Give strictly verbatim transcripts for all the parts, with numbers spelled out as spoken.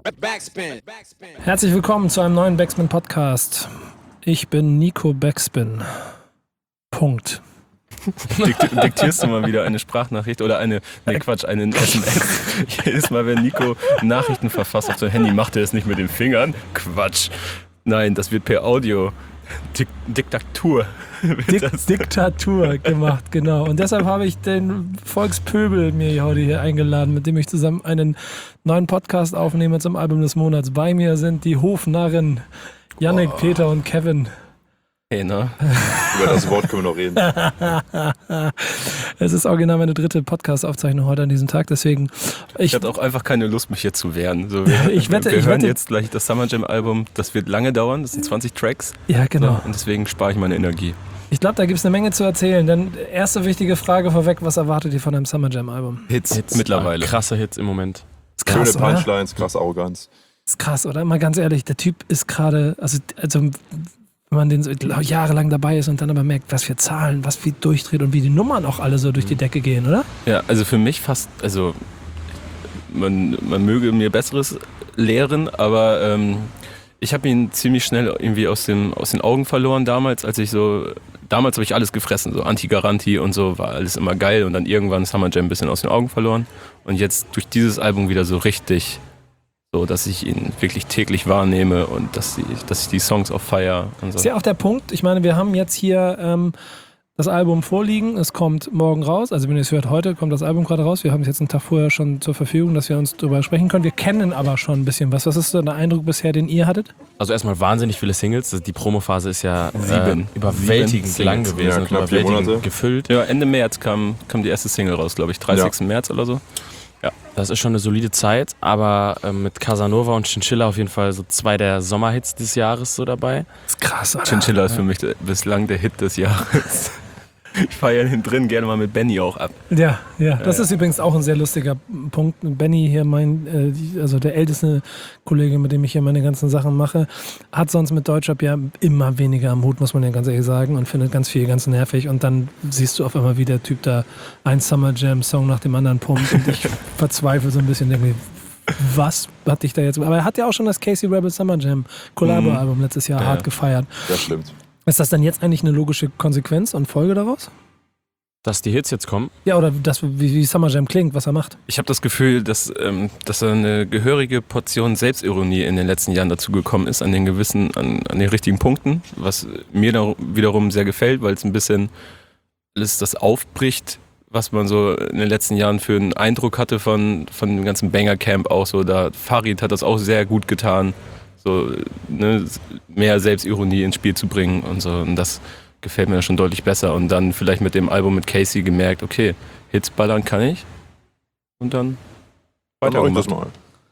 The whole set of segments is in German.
Backspin. Herzlich willkommen zu einem neuen Backspin-Podcast. Ich bin Nico Backspin. Punkt. Dikt- diktierst du mal wieder eine Sprachnachricht oder eine, ne Quatsch, einen S M S. Jedes Mal, wenn Nico Nachrichten verfasst auf sein Handy, macht er es nicht mit den Fingern. Quatsch. Nein, das wird per Audio. Dik- Diktatur. Dik- Diktatur gemacht, genau. Und deshalb habe ich den Volkspöbel mir heute hier eingeladen, mit dem ich zusammen einen neuen Podcast aufnehme zum Album des Monats. Bei mir sind die Hofnarren Yannick, oh. Peter und Kevin. Hey, ne? Über das Wort können wir noch reden. Es ist original meine dritte Podcast-Aufzeichnung heute an diesem Tag, deswegen... Ich, ich hatte auch einfach keine Lust, mich jetzt zu wehren. So, wir ich wette, wir ich hören wette, jetzt gleich das Summer Jam Album, das wird lange dauern, das sind zwanzig Tracks. Ja, genau. So, und deswegen spare ich meine Energie. Ich glaube, da gibt es eine Menge zu erzählen, denn erste wichtige Frage vorweg, was erwartet ihr von einem Summer Jam Album? Hits, Hits mittlerweile. Krasse Hits im Moment. Ist krass, Schöne oder? Punchlines, krasse Arroganz. Ist krass, oder? Mal ganz ehrlich, der Typ ist gerade, also, also wenn man den so jahrelang dabei ist und dann aber merkt, was für Zahlen, was viel durchdreht und wie die Nummern auch alle so durch die Decke gehen, oder? Ja, also für mich fast, also man, man möge mir Besseres lehren, aber ähm, ich habe ihn ziemlich schnell irgendwie aus, dem, aus den Augen verloren damals, als ich so, damals habe ich alles gefressen, so Anti-Garantie und so, war alles immer geil und dann irgendwann Summer Jam ein bisschen aus den Augen verloren und jetzt durch dieses Album wieder so richtig, so dass ich ihn wirklich täglich wahrnehme und dass, ich, dass ich die Songs auch feiere und so. Ist ja auch der Punkt, ich meine, wir haben jetzt hier ähm, das Album vorliegen, es kommt morgen raus, also wenn ihr es hört, heute kommt das Album gerade raus, wir haben es jetzt einen Tag vorher schon zur Verfügung, dass wir uns darüber sprechen können, wir kennen aber schon ein bisschen was. Was ist so der Eindruck bisher, den ihr hattet? Also erstmal wahnsinnig viele Singles, die Promophase ist ja Sieben. äh, überwältigend Sieben lang Singles. gewesen, Ja, knapp vier überwältigend Monate. gefüllt. Ja, Ende März kam, kam die erste Single raus, glaube ich, dreißigsten März oder so. Ja. Das ist schon eine solide Zeit, aber äh, mit Casanova und Chinchilla auf jeden Fall so zwei der Sommerhits des Jahres so dabei. Das ist krass, oder? Chinchilla ist für mich der, bislang der Hit des Jahres. Ich feiere ihn drin gerne mal mit Benny auch ab. Ja, ja, das ja. ist übrigens auch ein sehr lustiger Punkt. Benny hier, mein, äh, die- also der älteste Kollege, mit dem ich hier meine ganzen Sachen mache, hat sonst mit Deutschrap ja immer weniger am Hut, muss man ja ganz ehrlich sagen, und findet ganz viel ganz nervig. Und dann siehst du auf einmal, wie der Typ da ein Summer Jam Song nach dem anderen pumpt und ich verzweifle so ein bisschen, denke mir, was hat dich da jetzt... Aber er hat ja auch schon das Casey Rebel Summer Jam Collabo-Album letztes Jahr Ja. hart gefeiert. Das stimmt. Ist das dann jetzt eigentlich eine logische Konsequenz und Folge daraus? Dass die Hits jetzt kommen. Ja, oder das, wie, wie Summer Jam klingt, was er macht. Ich habe das Gefühl, dass, ähm, dass da eine gehörige Portion Selbstironie in den letzten Jahren dazu gekommen ist, an den gewissen, an, an den richtigen Punkten, was mir da wiederum sehr gefällt, weil es ein bisschen alles das aufbricht, was man so in den letzten Jahren für einen Eindruck hatte von, von dem ganzen Banger-Camp auch so. Da Farid hat das auch sehr gut getan, so ne, mehr Selbstironie ins Spiel zu bringen und so. Und das gefällt mir schon deutlich besser. Und dann vielleicht mit dem Album mit Casey gemerkt, okay, Hits ballern kann ich. Und dann Dann weiter mach ich das mal.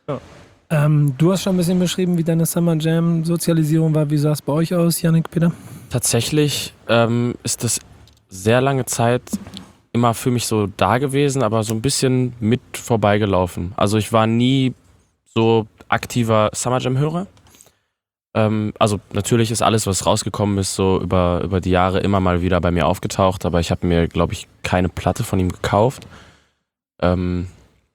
Ähm, du hast schon ein bisschen beschrieben, wie deine Summer Jam Sozialisierung war. Wie sah es bei euch aus, Yannick, Peter? Tatsächlich ähm, ist das sehr lange Zeit immer für mich so da gewesen, aber so ein bisschen mit vorbeigelaufen. Also ich war nie so aktiver Summer Jam-Hörer. Ähm, also natürlich ist alles, was rausgekommen ist, so über, über die Jahre immer mal wieder bei mir aufgetaucht, aber ich habe mir, glaube ich, keine Platte von ihm gekauft. Ähm,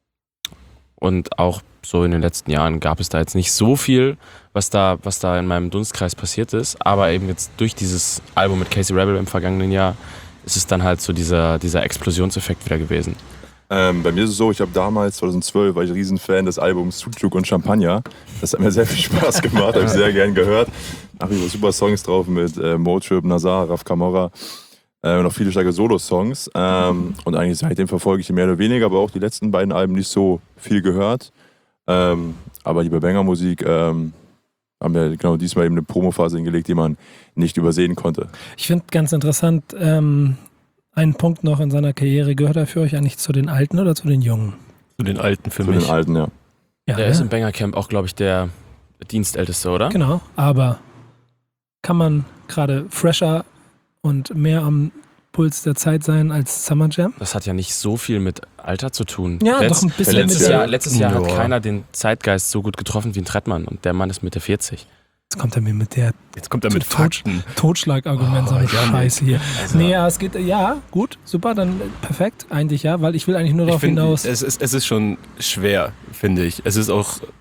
und auch so in den letzten Jahren gab es da jetzt nicht so viel, was da, was da in meinem Dunstkreis passiert ist, aber eben jetzt durch dieses Album mit Casey Rebel im vergangenen Jahr ist es dann halt so dieser, dieser Explosionseffekt wieder gewesen. Ähm, bei mir ist es so, ich habe damals, zweitausendzwölf, war ich ein Riesenfan des Albums Sucuk und Champagner. Das hat mir sehr viel Spaß gemacht, habe ich sehr gern gehört. Da habe ich super Songs drauf mit äh, Motrip, Nazar, Raf Camorra äh, und noch viele starke Solo-Songs. Ähm, und eigentlich seitdem verfolge ich mehr oder weniger, aber auch die letzten beiden Alben nicht so viel gehört. Ähm, aber die Banger-Musik ähm, haben wir genau diesmal eben eine Promophase hingelegt, die man nicht übersehen konnte. Ich finde ganz interessant, ähm, einen Punkt noch in seiner Karriere. Gehört er für euch eigentlich zu den Alten oder zu den Jungen? zu den Alten für Für mich. den Alten, ja. Ja, Der ne? ist im Bangercamp auch, glaube ich, der Dienstälteste, oder? Genau, aber kann man gerade fresher und mehr am Puls der Zeit sein als Summer Jam? Das hat ja nicht so viel mit Alter zu tun. Ja, Letz, doch ein bisschen letztes mit Jahr, der- letztes Jahr hat Ja. keiner den Zeitgeist so gut getroffen wie ein Trettmann und der Mann ist Mitte vierzig. Jetzt kommt er mir mit der Jetzt kommt er mit Tot- Fakten. Totschlagargument, so eine Janik. Scheiße hier. Also- Nee, ja, es geht, ja, gut, super, dann perfekt, eigentlich ja, weil ich will eigentlich nur Ich darauf find, hinaus. es ist, es ist schon schwer, finde ich. Es ist auch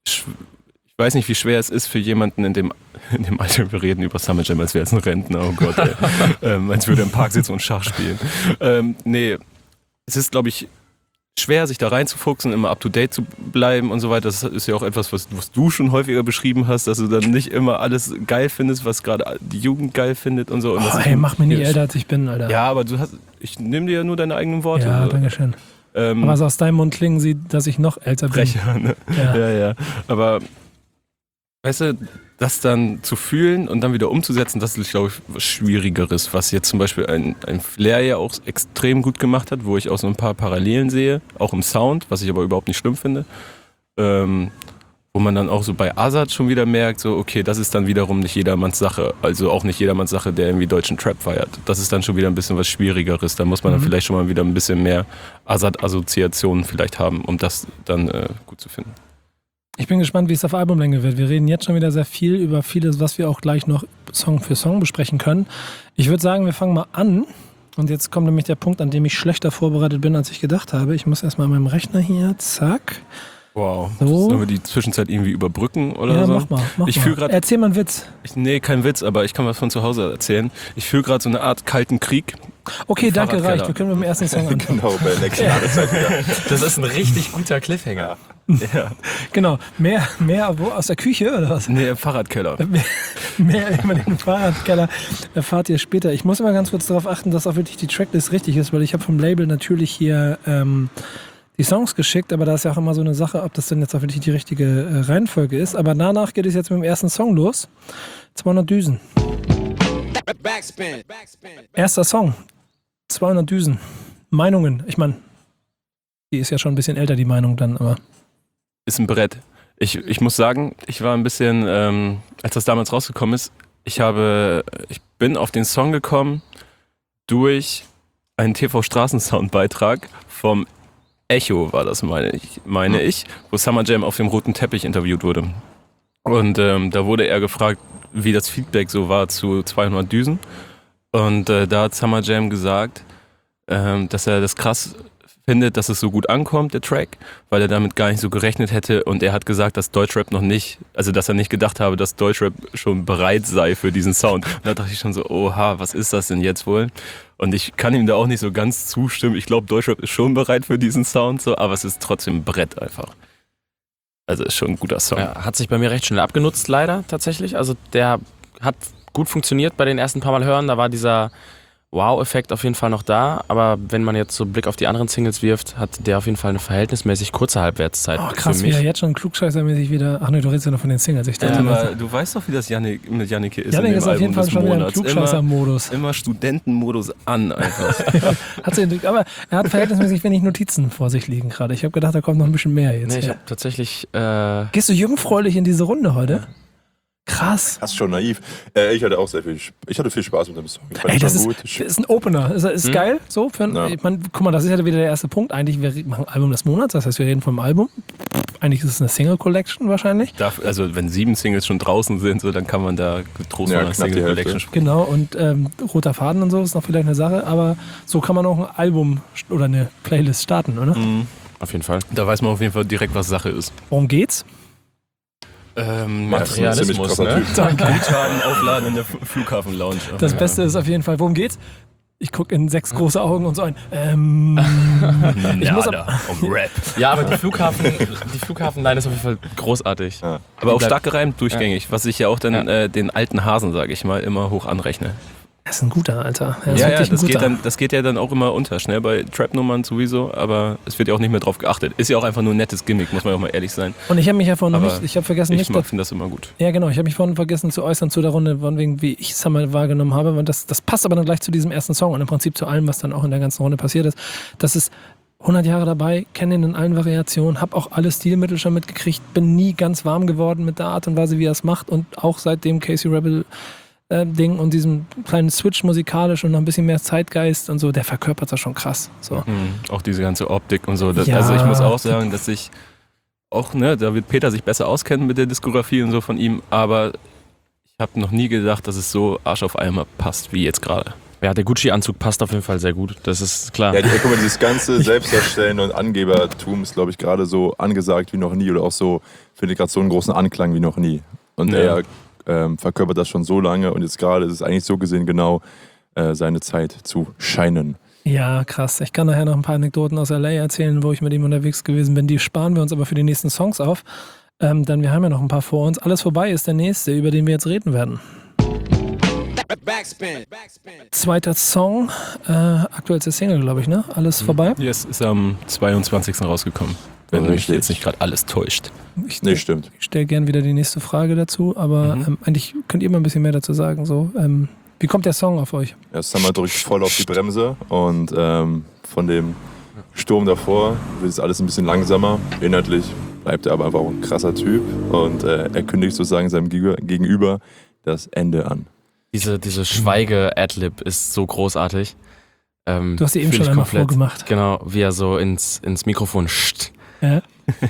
sch- ich weiß nicht, wie schwer es ist für jemanden in dem, in dem Alter, wir reden über Summer Jam, als wäre es ein Rentner, oh Gott, ey. ähm, als würde er im Park sitzen und Schach spielen. Ähm, nee, es ist, glaube ich, schwer, sich da reinzufuchsen, immer up-to-date zu bleiben und so weiter. Das ist ja auch etwas, was, was du schon häufiger beschrieben hast, dass du dann nicht immer alles geil findest, was gerade die Jugend geil findet und so. Und Oh, das ey, ist- mach mich nicht älter, als ich bin, Alter. Ja, aber du hast, ich nehme dir ja nur deine eigenen Worte. Ja, so. danke schön. Ähm, Aber so aus deinem Mund klingen sie, dass ich noch älter bin. Brecher, ne? Ja. Ja, ja. Aber, weißt du, das dann zu fühlen und dann wieder umzusetzen, das ist, glaube ich, was Schwierigeres, was jetzt zum Beispiel ein, ein Flair ja auch extrem gut gemacht hat, wo ich auch so ein paar Parallelen sehe, auch im Sound, was ich aber überhaupt nicht schlimm finde. Ähm, wo man dann auch so bei Azad schon wieder merkt, so okay, das ist dann wiederum nicht jedermanns Sache, also auch nicht jedermanns Sache, der irgendwie deutschen Trap feiert. Das ist dann schon wieder ein bisschen was Schwierigeres, da muss man dann Mhm. vielleicht schon mal wieder ein bisschen mehr Azad-Assoziationen vielleicht haben, um das dann äh, gut zu finden. Ich bin gespannt, wie es auf Albumlänge wird. Wir reden jetzt schon wieder sehr viel über vieles, was wir auch gleich noch Song für Song besprechen können. Ich würde sagen, wir fangen mal an. Und jetzt kommt nämlich der Punkt, an dem ich schlechter vorbereitet bin, als ich gedacht habe. Ich muss erstmal an meinem Rechner hier, zack. Wow. So. Sollen wir die Zwischenzeit irgendwie überbrücken oder ja, so? mach mal. Mach Ich mal. fühl grad- Erzähl mal einen Witz. Ich, nee, kein Witz, aber ich kann was von zu Hause erzählen. Ich fühle gerade so eine Art kalten Krieg. Okay, Im danke, Fahrradkeller. reicht. Wir können mit dem ersten Song anfangen. Genau, bei der nächsten Jahreszeit wieder. Das ist ein richtig guter Cliffhanger. Ja. Genau. Mehr, mehr wo, aus der Küche oder was? Nee, im Fahrradkeller. Mehr, mehr über den Fahrradkeller erfahrt ihr später. Ich muss immer ganz kurz darauf achten, dass auch wirklich die Tracklist richtig ist, weil ich habe vom Label natürlich hier ähm, die Songs geschickt, aber da ist ja auch immer so eine Sache, ob das denn jetzt auch wirklich die richtige äh, Reihenfolge ist. Aber danach geht es jetzt mit dem ersten Song los. zweihundert Düsen. Backspin. Backspin. Erster Song. zweihundert Düsen. Meinungen. Ich meine, die ist ja schon ein bisschen älter, die Meinung dann, aber... Ist ein Brett. Ich, ich muss sagen, ich war ein bisschen, ähm, als das damals rausgekommen ist, ich habe, ich bin auf den Song gekommen durch einen T V-Straßensound-Beitrag vom Echo, war das, meine ich, meine ich, wo Summer Jam auf dem roten Teppich interviewt wurde. Und ähm, da wurde er gefragt, wie das Feedback so war zu zweihundert Düsen. Und äh, da hat Summer Jam gesagt, ähm, dass er das krass findet, dass es so gut ankommt, der Track, weil er damit gar nicht so gerechnet hätte. Und er hat gesagt, dass Deutschrap noch nicht, also dass er nicht gedacht habe, dass Deutschrap schon bereit sei für diesen Sound. Und da dachte ich schon so, oha, was ist das denn jetzt wohl? Und ich kann ihm da auch nicht so ganz zustimmen. Ich glaube, Deutschrap ist schon bereit für diesen Sound, so, aber es ist trotzdem ein Brett einfach. Also ist schon ein guter Song. Ja, hat sich bei mir recht schnell abgenutzt, leider tatsächlich. Also der hat gut funktioniert bei den ersten paar Mal hören. Da war dieser Wow-Effekt auf jeden Fall noch da. Aber wenn man jetzt so einen Blick auf die anderen Singles wirft, hat der auf jeden Fall eine verhältnismäßig kurze Halbwertszeit Oh, krass, für wie mich. er jetzt schon klugscheißermäßig wieder... Ach nee, du redest ja noch von den Singles. Ich Ja, dachte, aber du weißt doch, wie das Jannik, mit Jannike ist. Janik in dem ist auf jeden Album Fall des schon wieder im Monats. Immer, Klugscheißer-Modus. immer Studentenmodus an einfach. Hat sie, aber er hat verhältnismäßig wenig Notizen vor sich liegen gerade. Ich habe gedacht, da kommt noch ein bisschen mehr jetzt. Nee, ich Ja. habe tatsächlich äh, Gehst du jungfräulich in diese Runde heute? Krass. Das ist schon naiv. Äh, ich hatte auch sehr viel, Sp- ich hatte viel Spaß mit dem Song. Ich fand Ey, ihn das schon ist, gut. das ist ein Opener. Ist, ist Hm? geil. So für ein, Ja. ich mein, guck mal, das ist ja wieder der erste Punkt. Eigentlich, wir machen Album des Monats, das heißt, wir reden vom Album. Eigentlich ist es eine Single-Collection wahrscheinlich. Darf, also wenn sieben Singles schon draußen sind, so, dann kann man da getrost Ja, mal eine knapp die Single Hälfte. Collection spielen. Genau, und ähm, roter Faden und so ist noch vielleicht eine Sache, aber so kann man auch ein Album st- oder eine Playlist starten, oder? Mhm. auf jeden Fall. Da weiß man auf jeden Fall direkt, was Sache ist. Worum geht's? Ähm, Max ist ein ziemlich Materialismus, krasser ne? Typ. Danke. Guthaben aufladen in der F- Flughafen-Lounge. Das Beste ist auf jeden Fall, worum geht's? Ich gucke in sechs große Augen und so ein, ähm, ich muss Nada, um Rap. Ja, aber die Flughafen, die Flughafenline ist auf jeden Fall großartig. Ja. Aber auch Bleibt- stark gereimt, durchgängig, was ich ja auch dann Ja. äh, den alten Hasen, sage ich mal, immer hoch anrechne. das ist ein guter, Alter. Er ist Ja, ja, wirklich ein das geht, guter. dann, das geht ja dann auch immer unter, schnell bei Trap-Nummern sowieso, aber es wird ja auch nicht mehr drauf geachtet. Ist ja auch einfach nur ein nettes Gimmick, muss man auch mal ehrlich sein. Und ich habe mich ja vorhin noch Aber nicht, ich habe vergessen, Ich nicht, mag- finde das immer gut. ja genau, ich habe mich vorhin vergessen zu äußern zu der Runde, von wegen, wie ich es einmal wahrgenommen habe. Und das, das passt aber dann gleich zu diesem ersten Song und im Prinzip zu allem, was dann auch in der ganzen Runde passiert ist. Das ist hundert Jahre dabei, kenne ihn in allen Variationen, habe auch alle Stilmittel schon mitgekriegt, bin nie ganz warm geworden mit der Art und Weise, wie er es macht und auch seitdem Casey Rebel äh, Ding und diesem kleinen Switch musikalisch und noch ein bisschen mehr Zeitgeist und so, der verkörpert das schon krass. So. Mhm. Auch diese ganze Optik und so. Das, Ja. Also ich muss auch sagen, dass ich auch, ne, da wird Peter sich besser auskennen mit der Diskografie und so von ihm, aber ich habe noch nie gedacht, dass es so Arsch auf Eimer passt wie jetzt gerade. Ja, der Gucci-Anzug passt auf jeden Fall sehr gut, das ist klar. Ja, die, guck mal, dieses ganze Selbstdarstellen und Angebertum ist, glaube ich, gerade so angesagt wie noch nie oder auch so, finde ich gerade so einen großen Anklang wie noch nie. Und Ja. er ähm, verkörpert das schon so lange und jetzt gerade ist es eigentlich so gesehen genau äh, seine Zeit zu scheinen. Ja, krass. Ich kann nachher noch ein paar Anekdoten aus L A erzählen, wo ich mit ihm unterwegs gewesen bin. Die sparen wir uns aber für die nächsten Songs auf. Ähm, denn wir haben ja noch ein paar vor uns. Alles vorbei ist der nächste, über den wir jetzt reden werden. Backspin. Backspin. Zweiter Song, äh, aktuellste Single, glaube ich, ne? Alles vorbei. Yes, ist am zweiundzwanzigsten rausgekommen. Wenn mich Richtig. jetzt nicht gerade alles täuscht. Ich, Nee, stimmt. ich stelle gern wieder die nächste Frage dazu, aber Mhm. ähm, eigentlich könnt ihr mal ein bisschen mehr dazu sagen. So, ähm, wie kommt der Song auf euch? Ja, Summer drückt voll auf die Bremse und ähm, von dem Sturm davor wird es alles ein bisschen langsamer. Inhaltlich bleibt er aber einfach auch ein krasser Typ und äh, er kündigt sozusagen seinem Geg- Gegenüber das Ende an. Diese, diese Schweige-Adlib ist so großartig. Ähm, Du hast sie eben fühl schon ich einmal komplett. vorgemacht. Genau, wie er so ins, ins Mikrofon scht. Ja?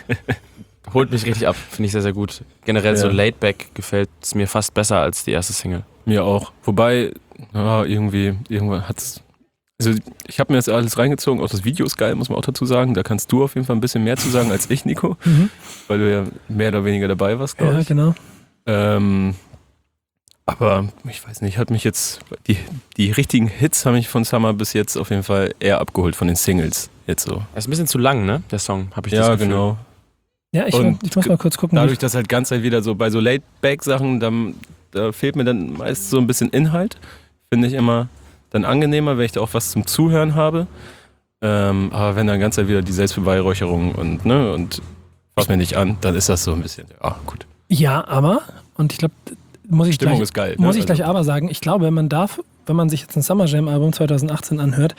Holt mich richtig ab, finde ich sehr, sehr gut. Generell so Ja. Laidback gefällt es mir fast besser als die erste Single. Mir auch. Wobei, ja, irgendwie, irgendwann hat's. Also ich habe mir das alles reingezogen, auch das Video ist geil, muss man auch dazu sagen. Da kannst du auf jeden Fall ein bisschen mehr zu sagen als ich, Nico, Mhm. weil du ja mehr oder weniger dabei warst, glaube Ja, ich. genau. Ähm, aber ich weiß nicht, hat mich jetzt, die, die richtigen Hits haben mich von Summer bis jetzt auf jeden Fall eher abgeholt von den Singles. Jetzt so. Er ist ein bisschen zu lang, ne? Der Song, habe ich das Ja, Gefühl. genau. Ja, ich, Und ich muss mal kurz gucken. Dadurch, dass halt ganz halt wieder so bei so Laid-Back-Sachen, dann, da fehlt mir dann meist so ein bisschen Inhalt. Finde ich immer dann angenehmer, wenn ich da auch was zum Zuhören habe. Ähm, aber wenn dann ganz halt wieder die Selbstbeweihräucherung und, ne, und fass mir nicht an, dann ist das so ein bisschen, ja, gut. Ja, aber, und ich glaube, muss ich Stimmung gleich, ist geil. Ne? muss ich Also- gleich aber sagen, ich glaube, man darf, wenn man sich jetzt ein Summer Jam Album zwanzig achtzehn anhört,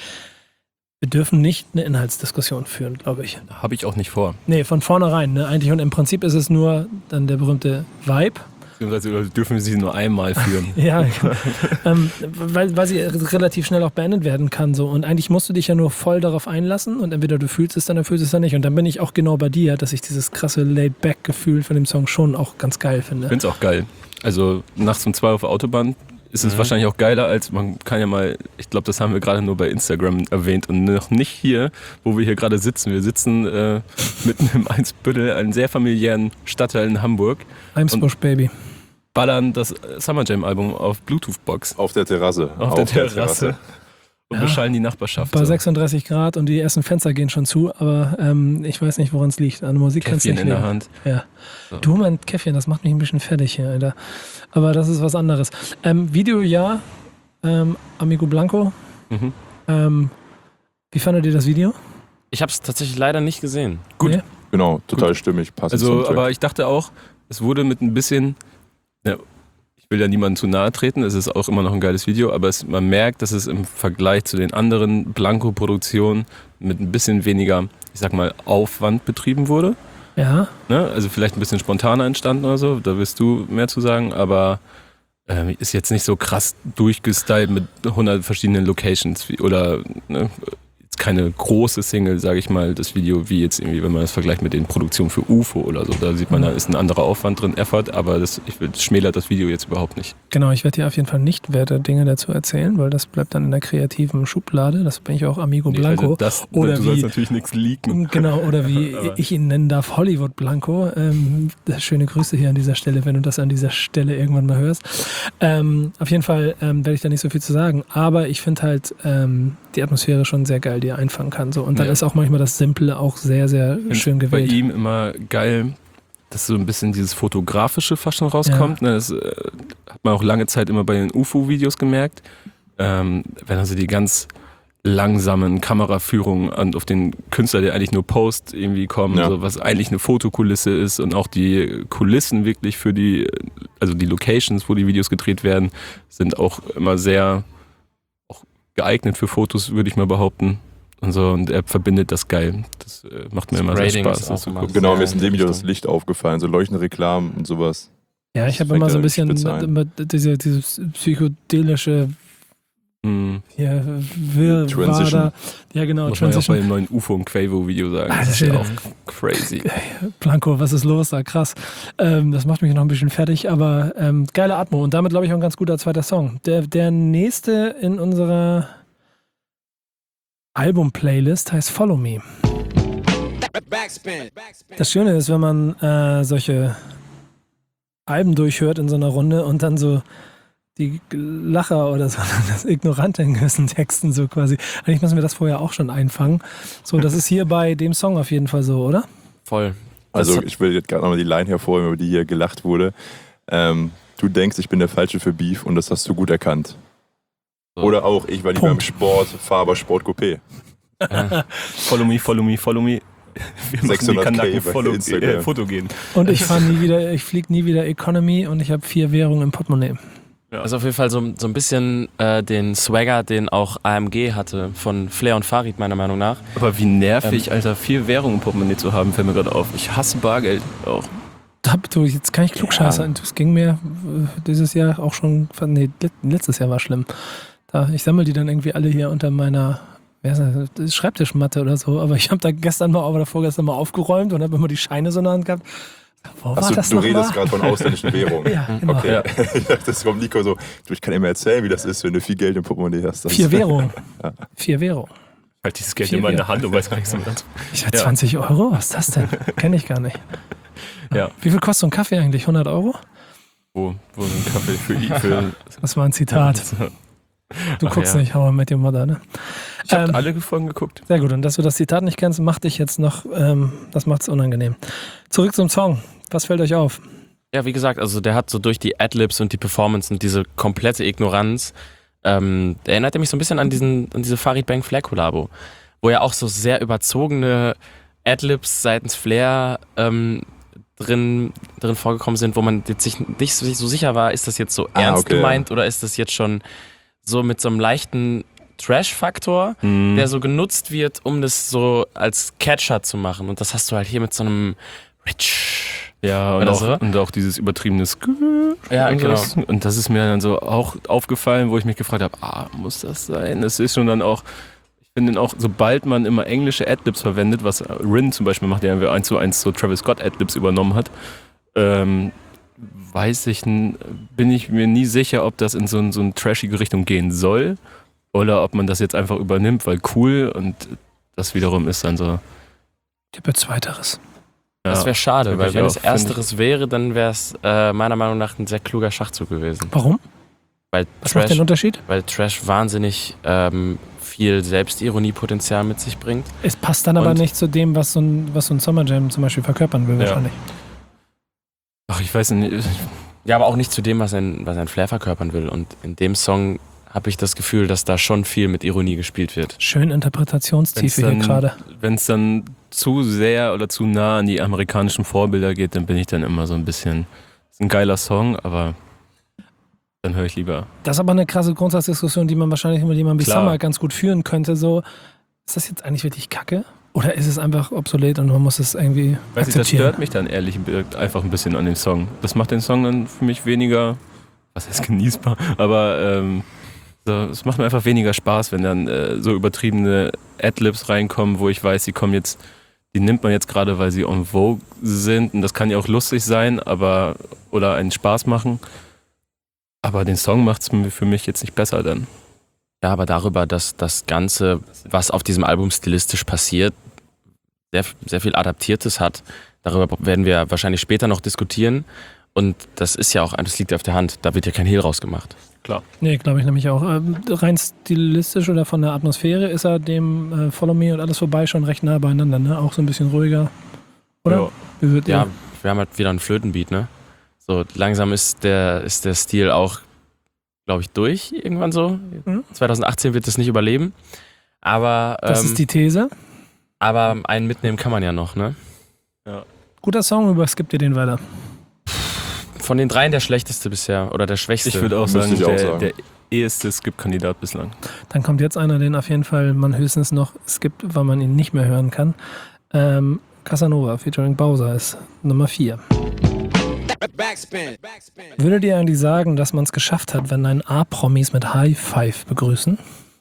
wir dürfen nicht eine Inhaltsdiskussion führen, glaube ich. Habe ich auch nicht vor. Nee, von vornherein, ne, eigentlich. Und im Prinzip ist es nur dann der berühmte Vibe. Beziehungsweise dürfen wir sie nur einmal führen. Ja, ähm, weil, weil sie relativ schnell auch beendet werden kann. So. Und eigentlich musst du dich ja nur voll darauf einlassen und entweder du fühlst es dann oder fühlst es dann nicht. Und dann bin ich auch genau bei dir, dass ich dieses krasse Laid-Back-Gefühl von dem Song schon auch ganz geil finde. Ich finde es auch geil. Also nachts um zwei auf der Autobahn ist es Mhm. wahrscheinlich auch geiler, als man kann ja mal, ich glaube, das haben wir gerade nur bei Instagram erwähnt und noch nicht hier, wo wir hier gerade sitzen. Wir sitzen äh, mitten im Einsbüttel, einem sehr familiären Stadtteil in Hamburg, Eimsbusch, Baby. ballern das Summer Jam Album auf Bluetooth-Box Auf der Terrasse. auf, der Terrasse und Ja. beschallen die Nachbarschaft. Bei so. sechsunddreißig Grad und die ersten Fenster gehen schon zu, aber ähm, ich weiß nicht, woran es liegt. An Musik kannst du Käffchen nicht in der nehmen. Hand. Ja. So. Du, mein Käffchen, das macht mich ein bisschen fertig hier, Alter. Aber das ist was anderes. Ähm, Video, ja. Ähm, Amigo Blanco. Mhm. Ähm, wie fandet ihr das Video? Ich habe es tatsächlich leider nicht gesehen. Gut. Nee? Genau, total stimmig. Passend zum Also, Track. aber ich dachte auch, es wurde mit ein bisschen, ja, ich will ja niemandem zu nahe treten, es ist auch immer noch ein geiles Video, aber es, man merkt, dass es im Vergleich zu den anderen Blanco-Produktionen mit ein bisschen weniger, ich sag mal, Aufwand betrieben wurde. Ja. Ne? Also vielleicht ein bisschen spontaner entstanden oder so, da wirst du mehr zu sagen, aber ähm, ist jetzt nicht so krass durchgestylt mit hundert verschiedenen Locations wie, oder ne, jetzt keine große Single, sage ich mal, das Video, wie jetzt irgendwie, wenn man das vergleicht mit den Produktionen für U F O oder so, da sieht man, da ist ein anderer Aufwand drin, Effort, aber das, ich will, das schmälert das Video jetzt überhaupt nicht. Genau, ich werde dir auf jeden Fall nicht Werte Dinge dazu erzählen, weil das bleibt dann in der kreativen Schublade. Das bin ich auch Amigo Blanco. Also das, Oder du sollst wie- natürlich nichts leaken. Genau, oder wie Aber- ich ihn nennen darf, Hollywood Blanco. Ähm, schöne Grüße hier an dieser Stelle, wenn du das an dieser Stelle irgendwann mal hörst. Ähm, auf jeden Fall ähm, werde ich da nicht so viel zu sagen, aber ich finde halt ähm, die Atmosphäre schon sehr geil, die er einfangen kann. So. Und dann Ja. ist auch manchmal das Simple auch sehr, sehr Ich schön find's bei gewählt. ihm immer geil, dass so ein bisschen dieses Fotografische fast schon rauskommt. Ne? Das äh, hat man auch lange Zeit immer bei den U F O-Videos gemerkt. Ähm, wenn also die ganz langsamen Kameraführungen an, auf den Künstler, der eigentlich nur Post irgendwie kommen, Ja. so, was eigentlich eine Fotokulisse ist und auch die Kulissen wirklich für die, also die Locations, wo die Videos gedreht werden, sind auch immer sehr auch geeignet für Fotos, würde ich mal behaupten. Und so, und er verbindet das geil. Das äh, macht mir Das immer sehr Grading Spaß, ist das auch zu immer gucken. Genau, sehr mir ist in dem in die Video das Richtung. Licht aufgefallen, so leuchtende Reklamen und sowas. Ja, ich Das habe immer fängt so ein da bisschen spitze ein. immer diese, dieses psychedelische Hm. Hier, wir Transition. war da. Ja, genau, Muss man ja auch bei Transition. dem neuen U F O und Quavo-Video sagen. Ah, Das das ist ja ist auch crazy. Blanco, was ist los da? Krass. Ähm, das macht mich noch ein bisschen fertig, aber ähm, geile Atmo. Und damit, glaube ich, auch ein ganz guter zweiter Song. Der, der nächste in unserer Album-Playlist heißt Follow Me. Das Schöne ist, wenn man äh, solche Alben durchhört in so einer Runde und dann so die Lacher oder so, das Ignorante in gewissen Texten so quasi. Eigentlich müssen wir das vorher auch schon einfangen. So, das ist hier bei dem Song auf jeden Fall so, oder? Voll. Also Das- ich will jetzt gerade nochmal die Line hervorheben, über die hier gelacht wurde. Ähm, du denkst, ich bin der Falsche für Beef und das hast du gut erkannt. So. Oder auch, ich war lieber im Punkt. Sport, fahre aber Sport Coupé. Follow me, follow me, follow me. Wir machen die sechshundert K Kanaken bei follow, Instagram. äh, Foto gehen. Und ich fahre nie wieder, ich fliege nie wieder Economy und ich habe vier Währungen im Portemonnaie. Also auf jeden Fall so, so ein bisschen äh, den Swagger, den auch A M G hatte, von Flair und Farid meiner Meinung nach. Aber wie nervig, Alter, vier Währungen im Portemonnaie zu haben, fällt mir gerade auf. Ich hasse Bargeld auch. Hab, du, jetzt kann ich klugscheißern. Das ging mir äh, dieses Jahr auch schon, nee, letztes Jahr war schlimm. Da, ich sammle die dann irgendwie alle hier unter meiner wer ist das, Schreibtischmatte oder so, aber ich habe da gestern mal oder vorgestern mal aufgeräumt und habe immer die Scheine so in der Hand gehabt. Wo war Achso, das du noch redest mal? gerade von ausländischen Währungen. Ja, genau. Okay. Ja. Ich dachte, das kommt Nico so, du, ich kann dir mal erzählen, wie das ist, wenn du viel Geld im Portemonnaie hast. Das Vier Währungen. Vier Währungen. Halt dieses Geld Vier immer in der Währungen. Hand und weiß gar nichts damit. Ich hatte Ja. zwanzig Euro? Was ist das denn? Kenne ich gar nicht. Ja. Wie viel kostet so ein Kaffee eigentlich? hundert Euro? Wo, wo so ein Kaffee für, für Das war ein Zitat. Du Ach guckst ja. nicht, How I Met Your Mother, ne? Ich habe Ähm, alle Folgen geguckt. Sehr gut, und dass du das Zitat nicht kennst, macht dich jetzt noch, ähm, das macht es unangenehm. Zurück zum Song. Was fällt euch auf? Ja, wie gesagt, also der hat so durch die Adlibs und die Performance und diese komplette Ignoranz, ähm, der erinnert mich so ein bisschen an diesen, an diese Farid Bang Flair Kollabo, wo ja auch so sehr überzogene Adlibs seitens Flair ähm, drin, drin vorgekommen sind, wo man jetzt sich nicht so, so sicher war, ist das jetzt so Ah, ernst okay, gemeint oder ist das jetzt schon so mit so einem leichten Trash-Faktor, Mhm. der so genutzt wird, um das so als Catcher zu machen. Und das hast du halt hier mit so einem Rich. Ja, und Oder auch, so? und auch dieses übertriebene Skü Ja, und genau. sowas. Und das ist mir dann so auch aufgefallen, wo ich mich gefragt habe, ah, muss das sein? Das ist schon dann auch, ich finde auch, sobald man immer englische Adlibs verwendet, was Rin zum Beispiel macht, der ja eins zu eins so Travis Scott Adlibs übernommen hat, ähm, weiß ich, n- bin ich mir nie sicher, ob das in so, ein- so eine trashige Richtung gehen soll oder ob man das jetzt einfach übernimmt, weil cool und das wiederum ist dann so. Ich habe Zweiteres. Ja, Das wäre schade, find weil ich wenn auch, es find Ersteres wäre, dann wäre es äh, meiner Meinung nach ein sehr kluger Schachzug gewesen. Warum? Weil Was macht Trash, den Unterschied? weil Trash wahnsinnig ähm, viel Selbstironiepotenzial mit sich bringt. Es passt dann aber Und- nicht zu dem, was so ein, was so ein Summer Jam zum Beispiel verkörpern will, Ja. wahrscheinlich. Ach, ich weiß nicht. Ja, aber auch nicht zu dem, was ein, was ein Flair verkörpern will. Und in dem Song habe ich das Gefühl, dass da schon viel mit Ironie gespielt wird. Schön Interpretationstiefe hier gerade. Wenn es dann zu sehr oder zu nah an die amerikanischen Vorbilder geht, dann bin ich dann immer so ein bisschen. Ist ein geiler Song, aber dann höre ich lieber. Das ist aber eine krasse Grundsatzdiskussion, die man wahrscheinlich mit jemandem wie Klar. Summer ganz gut führen könnte. So, ist das jetzt eigentlich wirklich Kacke? Oder ist es einfach obsolet und man muss es irgendwie Weiß ich, das akzeptieren? stört mich dann ehrlich einfach ein bisschen an dem Song. Das macht den Song dann für mich weniger, was heißt genießbar, aber ähm, so, es macht mir einfach weniger Spaß, wenn dann äh, so übertriebene Adlibs reinkommen, wo ich weiß, die kommen jetzt, die nimmt man jetzt gerade, weil sie en vogue sind und das kann ja auch lustig sein, aber oder einen Spaß machen. Aber den Song macht es für mich jetzt nicht besser dann. Ja, aber darüber, dass das Ganze, was auf diesem Album stilistisch passiert, sehr, sehr viel Adaptiertes hat, darüber werden wir wahrscheinlich später noch diskutieren. Und das ist ja auch, das liegt ja auf der Hand, da wird ja kein Hehl rausgemacht. Klar. Nee, glaube ich nämlich auch. Ähm, rein stilistisch oder von der Atmosphäre ist er dem äh, Follow Me und alles vorbei schon recht nah beieinander, ne? Auch so ein bisschen ruhiger. Oder? Ja. Wie würdet ihr- Ja, wir haben halt wieder einen Flötenbeat, ne? So langsam ist der, ist der Stil auch, glaube ich, durch irgendwann so. Mhm. zwanzig achtzehn wird das nicht überleben. Aber, Das ähm, ist die These. aber einen mitnehmen kann man ja noch, ne? Guter Song, überskippt ihr den weiter. Von den dreien der schlechteste bisher oder der schwächste. Ich würde auch Müsste sagen, ich auch der, sagen. der eheste Skip-Kandidat bislang. Dann kommt jetzt einer, den auf jeden Fall man höchstens noch skippt, weil man ihn nicht mehr hören kann. Ähm, Casanova featuring Bowser ist Nummer vier. Würdet ihr eigentlich sagen, dass man es geschafft hat, wenn ein A-Promis mit High Five begrüßen?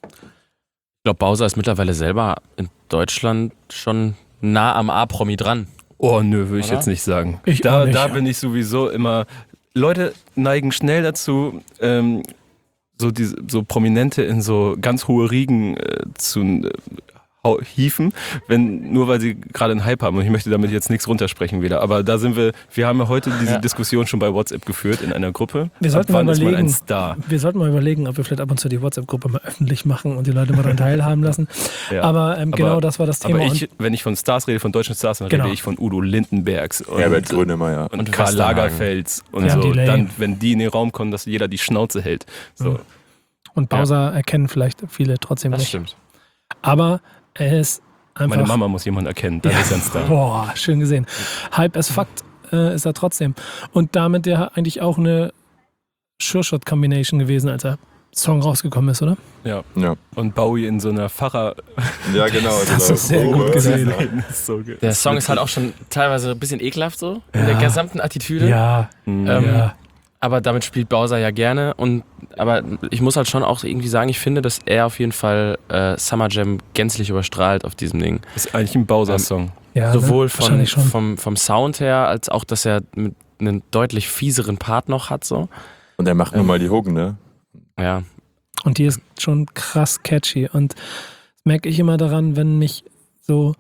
Ich glaube, Bowser ist mittlerweile selber in Deutschland schon nah am A-Promi dran. Oh nö, würde ich Oder? jetzt nicht sagen. Ich da auch nicht. da bin ich sowieso immer. Leute neigen schnell dazu, ähm, so, diese, so Prominente in so ganz hohe Riegen äh, zu äh, hau- hieven, wenn, nur weil sie gerade einen Hype haben. Und ich möchte damit jetzt nichts runtersprechen wieder. Aber da sind wir, wir haben ja heute diese Ja. Diskussion schon bei WhatsApp geführt in einer Gruppe. Wir Ab sollten mal wann ist man überlegen, ein Star? wir sollten mal überlegen, ob wir vielleicht ab und zu die WhatsApp-Gruppe mal öffentlich machen und die Leute mal daran teilhaben lassen. Ja. Aber ähm, genau Aber- das war das Thema. Aber Und ich, wenn ich von Stars rede, von deutschen Stars, dann Genau. rede ich von Udo Lindenbergs und, Herbert Grönemeyer. und, Und Karl Westerhagen. Lagerfelds und Ja, so. Delay. Dann, wenn die in den Raum kommen, dass jeder die Schnauze hält. So. Mhm. Und Bowser erkennen vielleicht viele trotzdem Das nicht. stimmt. Aber er ist einfach... Meine Mama muss jemand erkennen, dann Ja. ist er ein Star. Boah, schön gesehen. Hype as Fakt äh, ist er trotzdem. Und damit ja eigentlich auch eine Sure-Shot-Combination gewesen, als der Song rausgekommen ist, oder? Ja. Ja, Und Bowie in so einer Pfarrer. ja genau. Also Das da- ist sehr oh, gut ja. gesehen. ist so ge- Der Song ist halt auch schon teilweise ein bisschen ekelhaft so, in Ja. der gesamten Attitüde. Ja, Mhm. Ähm, ja. Aber damit spielt Bowser ja gerne. Und aber ich muss halt schon auch irgendwie sagen, ich finde, dass er auf jeden Fall äh, Summer Jam gänzlich überstrahlt auf diesem Ding. Ist eigentlich ein Bowser-Song. ja Sowohl ne? von, Wahrscheinlich schon. vom, vom Sound her, als auch, dass er mit einen deutlich fieseren Part noch hat. So. Und er macht nur mal die Hook, ne? Ja. Und die ist schon krass catchy. Und das merke ich immer daran, wenn mich so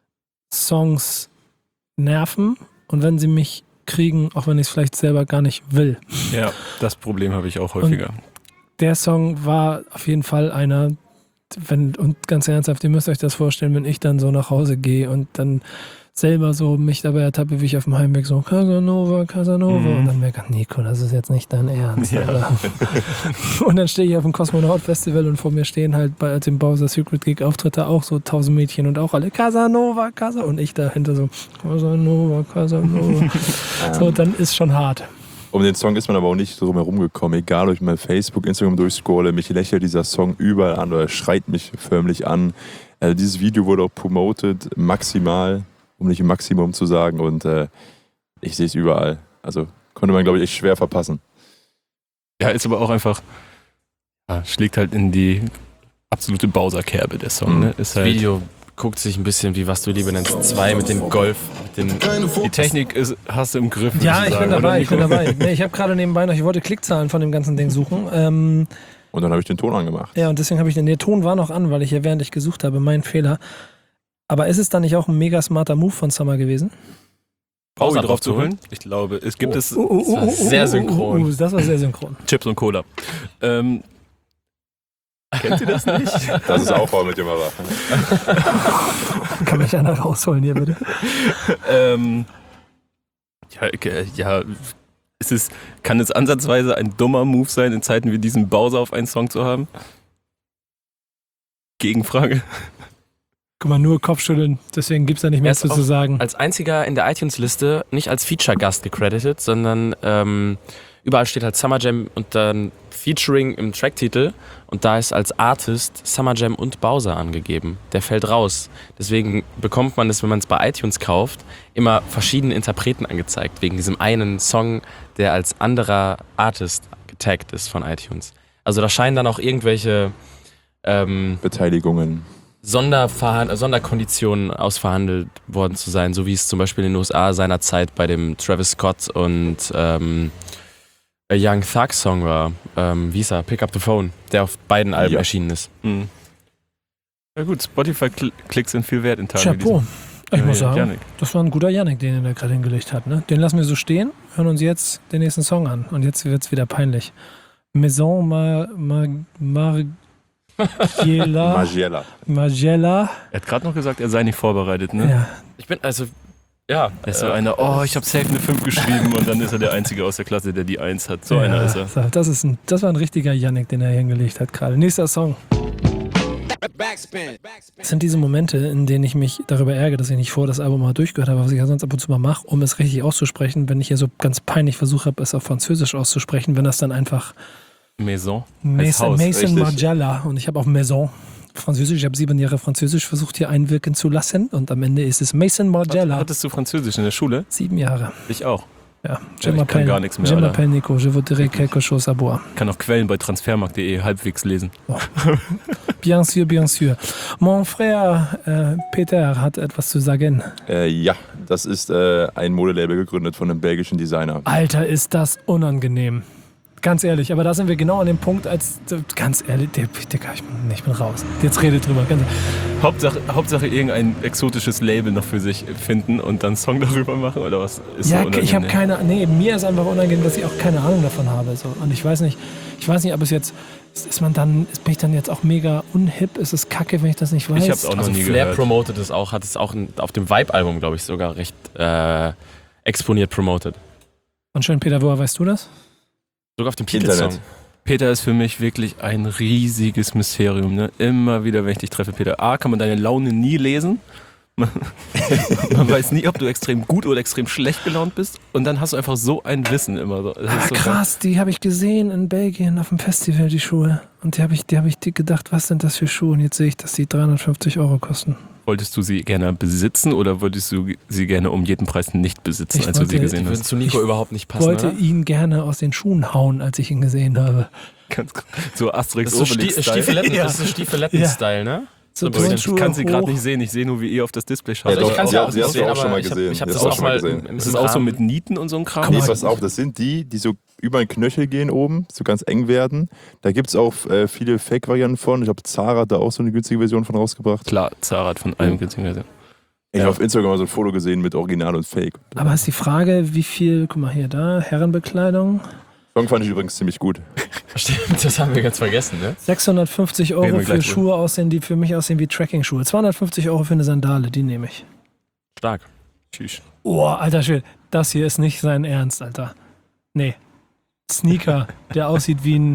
Songs nerven und wenn sie mich kriegen, auch wenn ich es vielleicht selber gar nicht will. Ja, das Problem habe ich auch häufiger. Der Song war auf jeden Fall einer, wenn, und ganz ernsthaft, ihr müsst euch das vorstellen, wenn ich dann so nach Hause gehe und dann selber so mich dabei ertappe, wie ich auf dem Heimweg so Casanova, Casanova Mhm. und dann merke ich, Nico, das ist jetzt nicht dein Ernst. Ja. Alter. Und dann stehe ich auf dem Cosmonaut Festival und vor mir stehen halt bei dem Bowser Secret Geek Auftritte auch so tausend Mädchen und auch alle Casanova, Casanova und ich dahinter so Casanova, Casanova. So, dann ist schon hart. Um den Song ist man aber auch nicht drum herum gekommen. Egal, ob ich mal Facebook, Instagram durchscrolle, mich lächelt dieser Song überall an oder schreit mich förmlich an. Also dieses Video wurde auch promoted, maximal, um nicht im Maximum zu sagen. Und äh, ich sehe es überall. Also konnte man, glaube ich, echt schwer verpassen. Ja, ist aber auch einfach, ja, schlägt halt in die absolute Bowser-Kerbe, der Song. Mhm. Ne? Ist Das halt, Video guckt sich ein bisschen wie was du lieber nennst, zwei mit dem Golf, mit den die Technik ist, hast du im Griff. Ja, ich bin sozusagen, oder, dabei, ich bin Nico? dabei. Nee, ich habe gerade nebenbei noch, ich wollte Klickzahlen von dem ganzen Ding suchen. Ähm, Und dann habe ich den Ton angemacht. ja, und deswegen habe ich den, der Ton war noch an, weil ich ja während ich gesucht habe, mein Fehler. Aber ist es dann nicht auch ein mega smarter Move von Summer gewesen? Bowie Bowser drauf zu holen? Ich glaube, es gibt es Oh, oh, oh, war oh, sehr oh, synchron. Oh, oh, das war sehr synchron. Chips und Cola. Ähm, kennt ihr das nicht? Das ist Aufbau mit dem aber. Kann mich einer rausholen hier, bitte? ähm, ja, okay, ja, ist es, kann es ansatzweise ein dummer Move sein, in Zeiten wie diesen Bowser auf einen Song zu haben? Gegenfrage. Guck mal, nur Kopfschütteln, deswegen gibt es da nicht mehr Er ist zu, auch zu sagen. als einziger in der iTunes-Liste nicht als Feature-Gast gecredited, sondern ähm, überall steht halt Summer Jam und dann Featuring im Tracktitel und da ist als Artist Summer Jam und Bowser angegeben. Der fällt raus. Deswegen bekommt man das, wenn man es bei iTunes kauft, immer verschiedene Interpreten angezeigt, wegen diesem einen Song, der als anderer Artist getaggt ist von iTunes. Also da scheinen dann auch irgendwelche ähm, Beteiligungen. Sonderverhand- Sonderkonditionen ausverhandelt worden zu sein, so wie es zum Beispiel in den U S A seinerzeit bei dem Travis Scott und ähm, A Young Thug Song war. Ähm, wie hieß er? Pick Up the Phone, der auf beiden Alben Ja. erschienen ist. Hm. Ja gut, Spotify-Klicks sind viel wert in Tagen wie Chapeau. Ich diesen. muss Ja, sagen, Janik. das war ein guter Yannick, den er da gerade hingelegt hat. Ne? Den lassen wir so stehen, hören uns jetzt den nächsten Song an. Und jetzt wird es wieder peinlich. Maison Ma, Ma, Margiela. Magiella. Margiela. Er hat gerade noch gesagt, er sei nicht vorbereitet, ne? Ja. Ich bin also, ja. Er ist so einer, oh, ich habe safe eine fünf geschrieben und dann ist er der Einzige aus der Klasse, der die eins hat. So einer ja, ist er. so, Das, ist ein, das war ein richtiger Yannick, den er hingelegt hat gerade. Nächster Song. Das sind diese Momente, in denen ich mich darüber ärgere, dass ich nicht vor das Album mal durchgehört habe, was ich ja sonst ab und zu mal mache, um es richtig auszusprechen, wenn ich hier so ganz peinlich versucht habe, es auf Französisch auszusprechen, wenn das dann einfach Maison. Mason, Haus, Mason richtig. Margiela und ich habe auch Maison Französisch, ich habe sieben Jahre Französisch versucht hier einwirken zu lassen und am Ende ist es Mason Margiela. Hattest du Französisch in der Schule? Sieben Jahre. Ich auch. Ja, Ja, ich kann gar nichts mehr, Je Alter. m'appelle Nico, je voudrais quelque chose à boire. Ich kann auch Quellen bei transfermarkt punkt de halbwegs lesen. Bien sûr, bien sûr. Mon frère äh, Peter hat etwas zu sagen. Äh, ja, das ist äh, ein Modelabel gegründet von einem belgischen Designer. Alter, ist das unangenehm. Ganz ehrlich, aber da sind wir genau an dem Punkt, als, ganz ehrlich, Digga, ich bin, ich bin raus. Jetzt redet drüber. Ganz Hauptsache, Hauptsache irgendein exotisches Label noch für sich finden und dann einen Song darüber machen oder was? Ist ja, so unangenehm? ich habe keine, nee, mir ist einfach unangenehm, dass ich auch keine Ahnung davon habe. So. Und ich weiß nicht, ich weiß nicht, ob es jetzt, ist man dann, bin ich dann jetzt auch mega unhip? Ist es kacke, wenn ich das nicht weiß? Ich hab's auch noch Also nie Flair gehört. promotet es auch, hat es auch in, auf dem Vibe-Album, glaube ich, sogar recht äh, exponiert promotet. Und schön, Peter, woher weißt du das? Sogar auf dem Internet. Titelsong. Peter ist für mich wirklich ein riesiges Mysterium. Ne? Immer wieder, wenn ich dich treffe, Peter. A, kann man deine Laune nie lesen. Man, man weiß nie, ob du extrem gut oder extrem schlecht gelaunt bist. Und dann hast du einfach so ein Wissen immer. So. Das Ah, ist so krass, die habe ich gesehen in Belgien auf dem Festival, die Schuhe. Und die habe ich, die hab ich gedacht, was sind das für Schuhe? Und jetzt sehe ich, dass die dreihundertfünfzig Euro kosten. Wolltest du sie gerne besitzen oder wolltest du sie gerne um jeden Preis nicht besitzen, Ich als du sie wollte- gesehen Die würden hast? zu Nico überhaupt nicht Ich passen, wollte oder? ihn gerne aus den Schuhen hauen, als ich ihn gesehen habe. Ganz kurz. So Asterix Das ist so Sti Obelix-Style. Stiefeletten, Ja. das ist so Stiefeletten-Style, ne? So Aber ich Turnschuhe kann sie gerade hoch. nicht sehen. Ich sehe nur, wie ihr auf das Display schaut. Ja, Also doch, ich kann sie ja hat- auch sie nicht hast du sehen, auch schon aber mal ich habe gesehen. ich hab Die das hast du auch schon mal mal gesehen. im, im ist es auch so Rahmen- mit Nieten und so ein Kram? Komm Nee, mal. pass auf, das sind die, die so über den Knöchel gehen oben, so ganz eng werden. Da gibt es auch äh, viele Fake-Varianten von. Ich glaube, Zara hat da auch so eine günstige Version von rausgebracht. Klar, Zara hat von allem günstiger gesehen. Ich Ja. habe auf Instagram mal so ein Foto gesehen mit Original und Fake. Aber ist die Frage, wie viel, guck mal hier, da, Herrenbekleidung. Song fand ich übrigens ziemlich gut. Stimmt, das haben wir ganz vergessen, ne? sechshundertfünfzig Reden Euro wir für gleich Schuhe aussehen, die für mich aussehen wie Tracking-Schuhe. zweihundertfünfzig Euro für eine Sandale, die nehme ich. Stark. Tschüss. Oh, alter Schwede, das hier ist nicht sein Ernst, Alter. Nee. Sneaker, der aussieht wie ein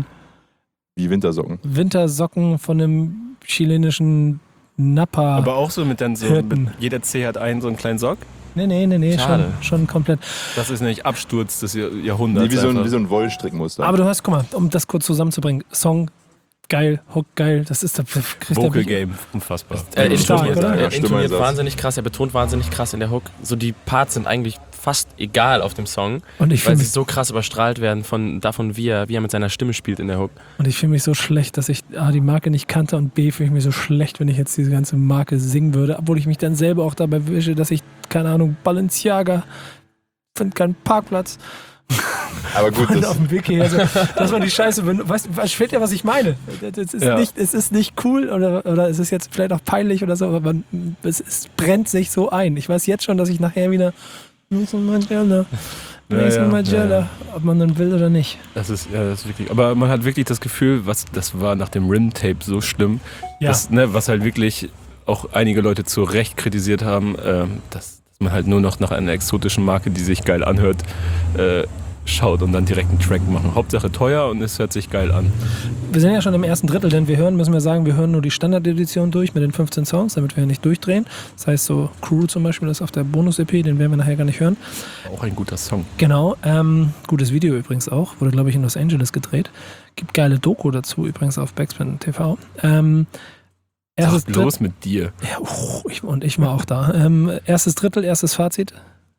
Wie Wintersocken. Wintersocken von einem chilenischen Nappa. Aber auch so mit dann so, Hirten. mit, jeder Zeh hat einen so einen kleinen Sock. nee, nee, nee, nee, schon, Schade. schon komplett. Das ist nämlich Absturz des Jahr- Jahrhunderts. Nee, wie, so ein, einfach. wie so ein Wollstrickmuster. Aber du hast, guck mal, um das kurz zusammenzubringen, Song geil, Hook geil, das ist der kriegt der Vocal mich- Game, unfassbar. Er Stark, intoniert, oder? er Ja, intoniert Stimmeinsatz. wahnsinnig krass, er betont wahnsinnig krass in der Hook. So die Parts sind eigentlich fast egal auf dem Song, Und ich weil fühle sie mich, so krass überstrahlt werden von davon, wie er, wie er mit seiner Stimme spielt in der Hook. und ich fühl mich so schlecht, dass ich A, die Marke nicht kannte und B, fühle ich mich so schlecht, wenn ich jetzt diese ganze Marke singen würde, obwohl ich mich dann selber auch dabei wische, dass ich, keine Ahnung, Balenciaga, finde keinen Parkplatz. Aber gut, Und das, auf dem Weg hierher so, dass man die Scheiße, ben- weißt du, versteht ja, was ich meine? Das ist, Ja. nicht, es ist nicht cool oder, oder es ist jetzt vielleicht auch peinlich oder so, aber man, es, es brennt sich so ein. Ich weiß jetzt schon, dass ich nachher wieder Mason Margiela, Ja, Mason ja, Margiela, ja, ja. ob man dann will oder nicht. Das ist, ja, das ist wirklich. Aber man hat wirklich das Gefühl, was das war nach dem Rim-Tape so schlimm, Ja. dass, ne, was halt wirklich auch einige Leute zu Recht kritisiert haben, ähm, dass, dass man halt nur noch nach einer exotischen Marke, die sich geil anhört, äh, schaut und dann direkt einen Track machen. Hauptsache teuer und es hört sich geil an. Wir sind ja schon im ersten Drittel, denn wir hören, müssen wir sagen, wir hören nur die Standard-Edition durch mit den fünfzehn Songs, damit wir ja nicht durchdrehen. Das heißt so Crew zum Beispiel, das ist auf der Bonus-E P, den werden wir nachher gar nicht hören. Auch ein guter Song. Genau, ähm, gutes Video übrigens auch, wurde glaube ich in Los Angeles gedreht. Gibt geile Doku dazu übrigens auf Backspin T V. Ähm, erstes Was ist los Drittel, mit dir? ja, oh, ich, und ich war auch da. Ähm, erstes Drittel, erstes Fazit.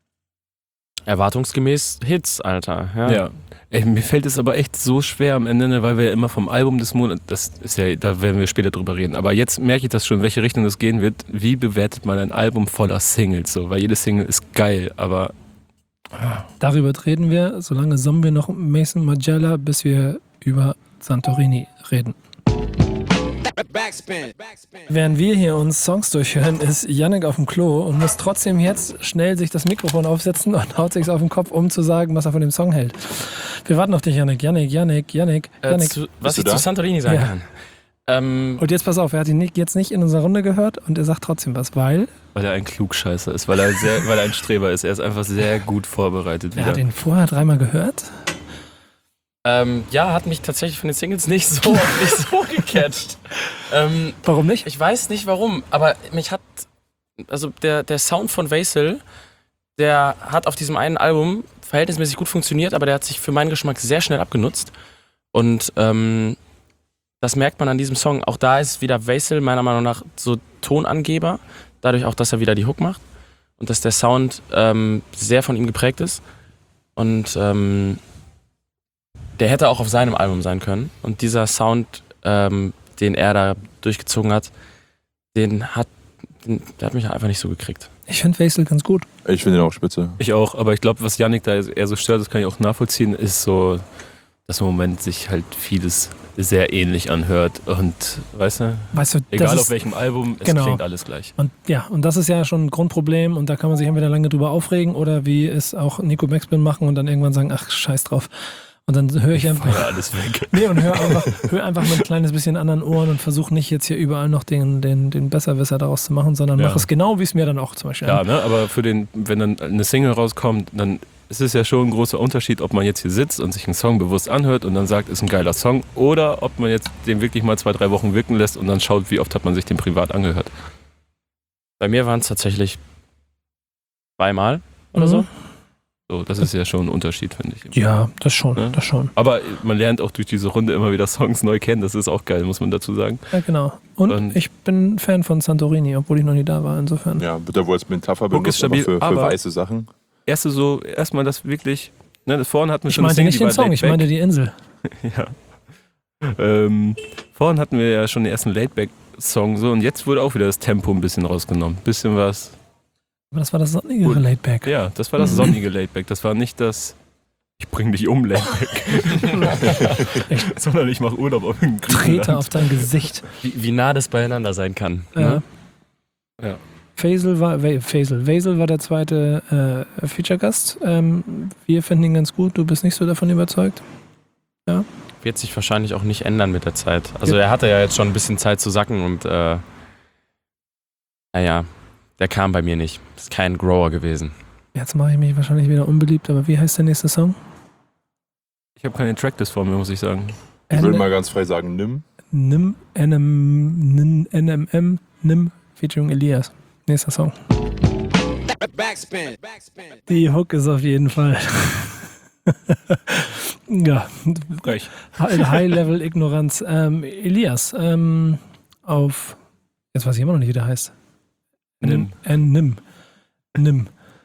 Erwartungsgemäß Hits, Alter. Ja. Ja. Ey, mir fällt es aber echt so schwer am Ende, ne, weil wir ja immer vom Album des Monats, das ist ja, da werden wir später drüber reden, aber jetzt merke ich das schon, in welche Richtung das gehen wird. Wie bewertet man ein Album voller Singles? So, weil jede Single ist geil, aber Darüber reden wir, solange summen wir noch Mason Margiela, bis wir über Santorini reden. Backspin. Während wir hier uns Songs durchhören, ist Yannick auf dem Klo und muss trotzdem jetzt schnell sich das Mikrofon aufsetzen und haut sich's auf den Kopf, um zu sagen, was er von dem Song hält. Wir warten auf dich, Yannick. Yannick, Yannick, Yannick, Äh, Yannick. zu, was du ich da? zu Santorini sagen Ja. kann. Ähm, Und jetzt pass auf, er hat ihn nicht- jetzt nicht in unserer Runde gehört und er sagt trotzdem was, weil weil er ein Klugscheißer ist, weil er sehr, weil er ein Streber ist. Er ist einfach sehr gut vorbereitet er hat wieder. ihn vorher dreimal gehört. ähm, ja, hat mich tatsächlich von den Singles nicht so, nicht so gecatcht. Ähm, Warum nicht? Ich weiß nicht warum, aber mich hat, also der, der Sound von Vasil, der hat auf diesem einen Album verhältnismäßig gut funktioniert, aber der hat sich für meinen Geschmack sehr schnell abgenutzt. Und ähm, das merkt man an diesem Song. Auch da ist wieder Vasil meiner Meinung nach so Tonangeber, dadurch auch, dass er wieder die Hook macht und dass der Sound ähm, sehr von ihm geprägt ist. und ähm, der hätte auch auf seinem Album sein können. Und dieser Sound, ähm, den er da durchgezogen hat, den hat, den, der hat mich einfach nicht so gekriegt. Ich finde Wesel ganz gut. Ich finde ihn auch spitze. Ich auch, aber ich glaube, was Yannick da eher so stört, das kann ich auch nachvollziehen, ist so, dass im Moment sich halt vieles sehr ähnlich anhört und, weißt du, Weißt du, egal das auf ist, welchem Album, es genau. klingt alles gleich. Und ja, und das ist ja schon ein Grundproblem und da kann man sich entweder lange drüber aufregen oder wie es auch Nico Maxbin machen und dann irgendwann sagen, ach, scheiß drauf. Und dann höre ich einfach, Ja, alles weg. nee, und höre einfach, hör einfach mit ein kleines bisschen anderen Ohren und versuche nicht jetzt hier überall noch den, den, den Besserwisser daraus zu machen, sondern Ja. mache es genau, wie es mir dann auch zum Beispiel Ja, ne, aber für den, wenn dann eine Single rauskommt, dann ist es ja schon ein großer Unterschied, ob man jetzt hier sitzt und sich einen Song bewusst anhört und dann sagt, ist ein geiler Song, oder ob man jetzt den wirklich mal zwei, drei Wochen wirken lässt und dann schaut, wie oft hat man sich den privat angehört. Bei mir waren es tatsächlich zweimal oder Mhm. so. So, das ist ja schon ein Unterschied, finde ich. Ja, das schon, Ne? das schon. Aber man lernt auch durch diese Runde immer wieder Songs neu kennen, das ist auch geil, muss man dazu sagen. Ja, genau. Und, Und- ich bin Fan von Santorini, obwohl ich noch nie da war, insofern. Ja, wird er wohl als Metapher Hook benutzt, ist stabil, aber für, für aber- weiße Sachen. Erste so, erstmal das wirklich, ne, das vorhin hatten wir Ich schon eine meinte Single, nicht die den war Song, laid ich back. meinte die Insel. Ja. Ähm, vorhin hatten wir ja schon den ersten Laidback-Song so und jetzt wurde auch wieder das Tempo ein bisschen rausgenommen. Bisschen was. Aber das war das sonnigere Gut. Laidback. Ja, das war das Mhm. sonnige Laidback. Das war nicht das Ich bring dich um Laidback. Sondern ich mache Urlaub auf dem Trete auf dein Gesicht. Wie, wie nah das beieinander sein kann. Ja. Ne? Ja. Faisal war, We- Faisal. Faisal war der zweite äh, Feature-Gast. Ähm, wir finden ihn ganz gut. Du bist nicht so davon überzeugt? Wird sich wahrscheinlich auch nicht ändern mit der Zeit. Also er hatte ja jetzt schon ein bisschen Zeit zu sacken und äh, naja, der kam bei mir nicht. Ist kein Grower gewesen. Jetzt mache ich mich wahrscheinlich wieder unbeliebt, aber wie heißt der nächste Song? Ich habe keine Tracklist vor mir, muss ich sagen. Ich würde N- mal ganz frei sagen, nimm. Nim, N M, N M M, Nim, featuring Elias. Nächster Song. Backspin. Backspin. Die Hook ist auf jeden Fall. ja, Gleich. High-Level-Ignoranz. Ähm, Elias, ähm, auf, jetzt weiß ich immer noch nicht, wie der heißt. Nim. N, Nim. Nim.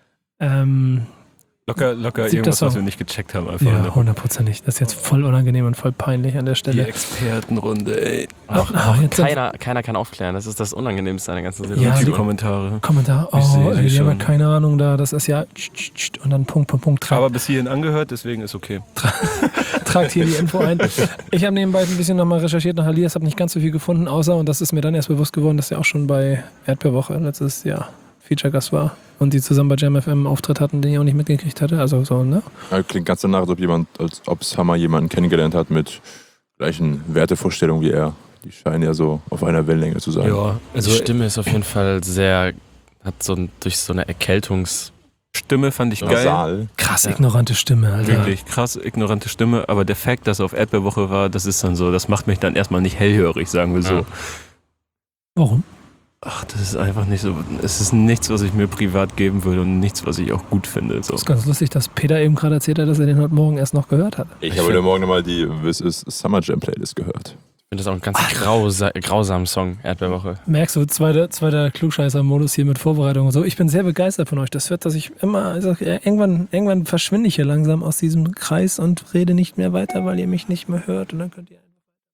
Ähm, Locker, locker Siebter irgendwas, was Song. wir nicht gecheckt haben. Einfach ja, ne? hundertprozentig. Das ist jetzt voll unangenehm und voll peinlich an der Die Stelle. Expertenrunde, ey. Auch, Ah, auch jetzt- keiner, keiner kann aufklären. Das ist das Unangenehmste an der ganzen Ja, Situation. die die- Kommentare. Kommentar, Ich sehe oh, die ey, die haben ja schon. keine Ahnung da, das ist ja tsch, tsch, tsch, und dann Punkt, Punkt, Punkt, tragt, Aber bis hierhin angehört, deswegen ist okay. tragt hier die Info ein. Ich habe nebenbei ein bisschen nochmal recherchiert nach Elias, habe nicht ganz so viel gefunden, außer, und das ist mir dann erst bewusst geworden, dass er auch schon bei Erdbeerwoche letztes Jahr Feature-Gast war und die zusammen bei Jam F M einen Auftritt hatten, den ich auch nicht mitgekriegt hatte, also so, ne? Ja, klingt ganz danach, als ob jemand, als ob Summer jemanden kennengelernt hat mit gleichen Wertevorstellungen wie er. Die scheinen ja so auf einer Wellenlänge zu sein. Ja, Also also die Stimme ist auf jeden Fall sehr, hat so ein, durch so eine Erkältungs... Stimme fand ich geil. Nasal. Krass Ja. ignorante Stimme, Alter. Wirklich krass, ignorante Stimme, aber der Fakt, dass er auf Erdbeerwoche war, das ist dann so, das macht mich dann erstmal nicht hellhörig, sagen wir so. Ja. Warum? Ach, das ist einfach nicht so, es ist nichts, was ich mir privat geben würde und nichts, was ich auch gut finde. So. Das ist ganz lustig, dass Peter eben gerade erzählt hat, dass er den heute Morgen erst noch gehört hat. Ich, Ich habe find- heute Morgen nochmal die This is Summer Jam Playlist gehört. Ich finde das auch ein ganz grausa grausamer Song, Erdbeerwoche. Merkst du, zweiter, zweiter Klugscheißer-Modus hier mit Vorbereitung und so. Ich bin sehr begeistert von euch. Das wird, dass ich immer, also äh, irgendwann, irgendwann verschwinde ich hier langsam aus diesem Kreis und rede nicht mehr weiter, weil ihr mich nicht mehr hört. Und dann könnt ihr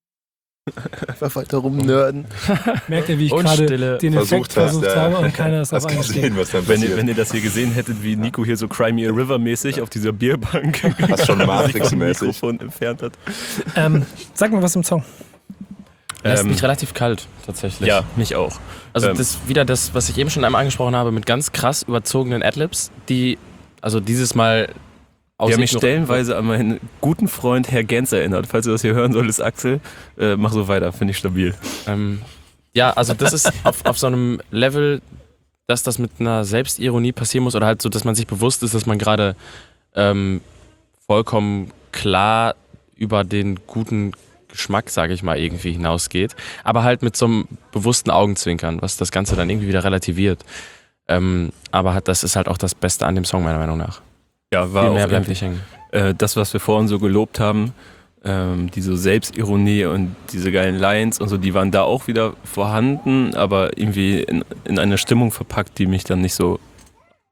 Einfach weiter rumnörden. merkt ihr, wie ich Und gerade Stille. den Effekt Versucht hast, versucht ja. habe und keiner ist auf Hast eingestiegen. gesehen, was dann Wenn ihr, passiert. wenn ihr das hier gesehen hättet, wie Nico hier so Cry Me a River mäßig auf dieser Bierbank Hast schon sich vom Matrix-mäßig. Mikrofon entfernt hat. Ähm, sag mal was im Song. Lässt Ähm, mich relativ kalt, tatsächlich. Ja, mich auch. Also ähm, das wieder das, was ich eben schon einmal angesprochen habe, mit ganz krass überzogenen Adlibs, die, also dieses Mal aus Die haben mich Ignor- stellenweise an meinen guten Freund Herr Gens erinnert. Falls du das hier hören solltest, Axel, äh, mach so weiter, finde ich stabil. Ähm, ja, also das ist auf, auf so einem Level, dass das mit einer Selbstironie passieren muss oder halt so, dass man sich bewusst ist, dass man gerade ähm, vollkommen klar über den guten Geschmack, sage ich mal, irgendwie hinausgeht, aber halt mit so einem bewussten Augenzwinkern, was das Ganze dann irgendwie wieder relativiert. Ähm, aber hat, das ist halt auch das Beste an dem Song, meiner Meinung nach. Ja, war Viel auch mehr bleibt irgendwie, nicht hängen. äh, das, was wir vorhin so gelobt haben, ähm, diese Selbstironie und diese geilen Lines und so, die waren da auch wieder vorhanden, aber irgendwie in, in eine Stimmung verpackt, die mich dann nicht so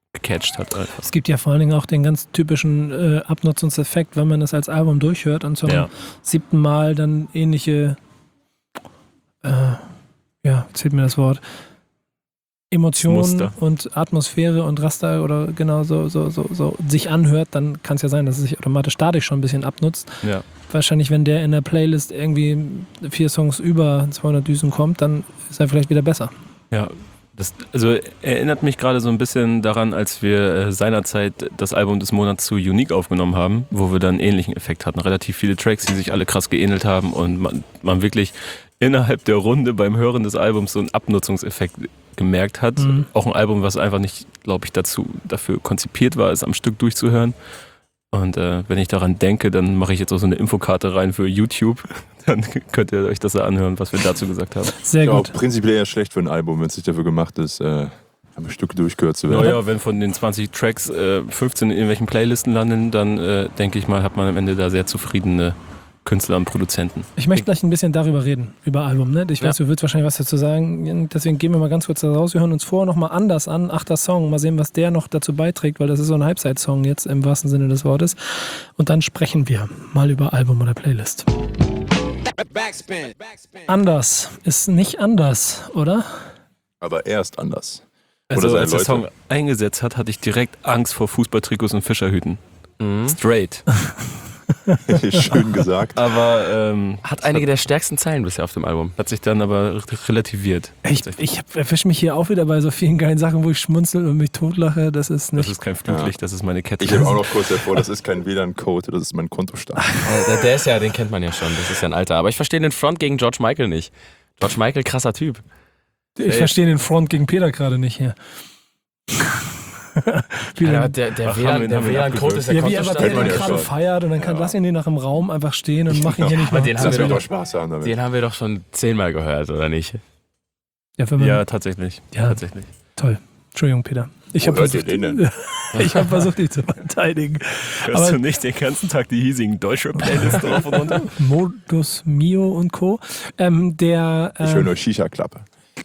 gecatcht hat einfach. Es gibt ja vor allen Dingen auch den ganz typischen äh, Abnutzungseffekt, wenn man es als Album durchhört und zum Ja. siebten Mal dann ähnliche, äh, ja, zählt mir das Wort, Emotionen Muster. und Atmosphäre und Raster oder genau so, so, so, so sich anhört, dann kann es ja sein, dass es sich automatisch dadurch schon ein bisschen abnutzt. Ja. Wahrscheinlich, wenn der in der Playlist irgendwie vier Songs über zweihundert Düsen kommt, dann ist er vielleicht wieder besser. Ja, das, also erinnert mich gerade so ein bisschen daran, als wir äh, seinerzeit das Album des Monats zu Unique aufgenommen haben, wo wir dann einen ähnlichen Effekt hatten. Relativ viele Tracks, die sich alle krass geähnelt haben und man, man wirklich innerhalb der Runde beim Hören des Albums so einen Abnutzungseffekt gemerkt hat. Mhm. Auch ein Album, was einfach nicht, glaube ich, dazu dafür konzipiert war, es am Stück durchzuhören. Und äh, wenn ich daran denke, dann mache ich jetzt auch so eine Infokarte rein für YouTube. Dann könnt ihr euch das anhören, was wir dazu gesagt haben. Sehr Ja, gut. auch prinzipiell eher schlecht für ein Album, wenn es nicht dafür gemacht ist, äh, am Stück durchgehört zu werden. Naja, wenn von den zwanzig Tracks äh, fünfzehn in irgendwelchen Playlisten landen, dann äh, denke ich mal, hat man am Ende da sehr zufriedene Künstler und Produzenten. Ich möchte gleich ein bisschen darüber reden, über Album. Ne? Ich weiß, Ja. du willst wahrscheinlich was dazu sagen. Deswegen gehen wir mal ganz kurz da raus. Wir hören uns vorher nochmal anders an. Achter Song. Mal sehen, was der noch dazu beiträgt, weil das ist so ein Halbzeit-Song jetzt im wahrsten Sinne des Wortes. Und dann sprechen wir mal über Album oder Playlist. Backspin. Backspin. Anders ist nicht anders, oder? Aber er ist anders. Also Oder als seine der Leute. Song eingesetzt hat, hatte ich direkt Angst vor Fußballtrikots und Fischerhüten. Mhm. Straight. Schön gesagt. Aber ähm, Hat einige der stärksten Zeilen bisher auf dem Album. hat sich dann aber re- relativiert. Ich, ich erwische mich hier auch wieder bei so vielen geilen Sachen, wo ich schmunzel und mich totlache. Das ist Das nicht. ist kein Flutlicht, das ist meine Kette. Ich habe auch noch kurz hervor, das ist kein W L A N-Code, das ist mein Kontostand. Äh, der, der ist ja, den kennt man ja schon. Das ist ja ein Alter. Aber ich verstehe den Front gegen George Michael nicht. George Michael, krasser Typ. Ich verstehe den Front gegen Peter gerade nicht hier. Wie Ja, lange- der der Ach, W L A haben wir- N der haben wir W L A N-Code ist der ja, wie er Kontostand. man den ja gerade schon. feiert und dann kann, Ja. lass ihn den nach dem Raum einfach stehen und mach ihn hier nicht Aber mehr. den haben Das wir wird doch- doch Spaß haben damit. Den haben wir doch schon zehnmal gehört, oder nicht? Ja, wenn man, Ja, tatsächlich. Ja. tatsächlich. toll. Entschuldigung, Peter. Ich Wo habe hört ihr versucht, den denn? ich hab versucht, dich zu verteidigen. Hörst Aber- du nicht den ganzen Tag die hiesigen deutsche Playlist drauf und runter? Modus Mio und Co. Ähm, der. Ich höre Ähm, nur Shisha-Klappe.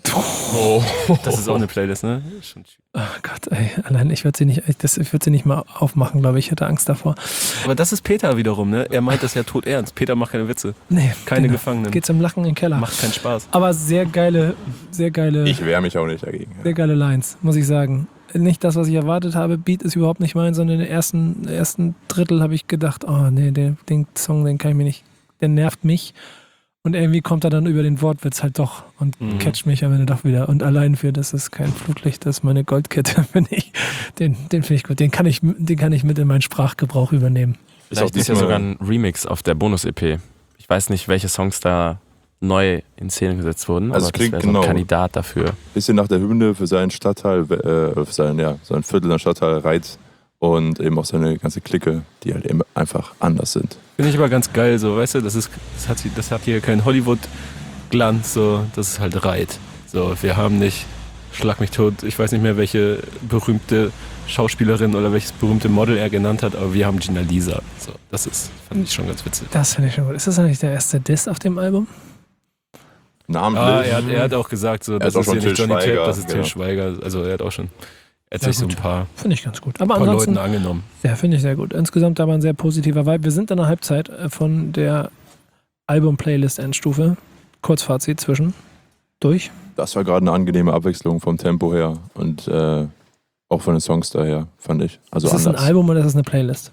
Das ist auch eine Playlist, ne? Schon- oh Gott, ey, allein ich würde sie nicht, ich, das- ich würde sie nicht mal aufmachen, glaube ich. Ich hätte Angst davor. Aber das ist Peter wiederum, ne? Er meint das ja tot ernst. Peter macht keine Witze. Nee, Keine genau. Gefangenen. Geht zum Lachen in den Keller. Macht keinen Spaß. Aber sehr geile, sehr geile, Ich wehre mich auch nicht dagegen. sehr geile Lines, muss ich sagen. Nicht das, was ich erwartet habe. Beat ist überhaupt nicht mein, sondern in den ersten, ersten Drittel habe ich gedacht, oh nee, den, den Song, den kann ich mir nicht, der nervt mich. Und irgendwie kommt er dann über den Wortwitz halt doch und Mhm. catcht mich am Ende doch wieder. Und allein für das ist kein Flutlicht, das ist meine Goldkette, finde ich. Den, den finde ich gut. Den kann ich, den kann ich mit in meinen Sprachgebrauch übernehmen. Ist auch Vielleicht ist ja diesmal- sogar ein Remix auf der Bonus-E P. Ich weiß nicht, welche Songs da neu in Szene gesetzt wurden, Also es aber das klingt wäre so ein genau. Kandidat dafür. Bisschen nach der Hymne für seinen Stadtteil, äh, für sein, ja, sein Viertel der Stadtteil Reit und eben auch seine ganze Clique, die halt eben einfach anders sind. Finde ich aber ganz geil, so, weißt du, das ist, das hat, das hat hier keinen Hollywood-Glanz, so, das ist halt Reit. So, wir haben nicht, schlag mich tot, ich weiß nicht mehr, welche berühmte Schauspielerin oder welches berühmte Model er genannt hat, aber wir haben Gina Lisa. So, das ist, fand ich schon ganz witzig. Das finde ich schon gut. Ist das eigentlich der erste Diss auf dem Album? Namentlich. Ah, er hat, er hat auch gesagt, so, Er das ist auch ist hier schon nicht Till Johnny Depp, Schweiger, das ist Till genau. Schweiger. Also er hat auch schon, er hat Sehr sich so ein gut. paar, Finde ich ganz gut. Aber paar ansonsten, Leuten angenommen. ja, finde ich sehr gut. Insgesamt aber ein sehr positiver Vibe. Wir sind in der Halbzeit äh, von der Album-Playlist-Endstufe. Kurzfazit zwischen. Durch. Das war gerade eine angenehme Abwechslung vom Tempo her und äh, auch von den Songs daher, fand ich. Also Ist das ein anders. Album oder ist das eine Playlist?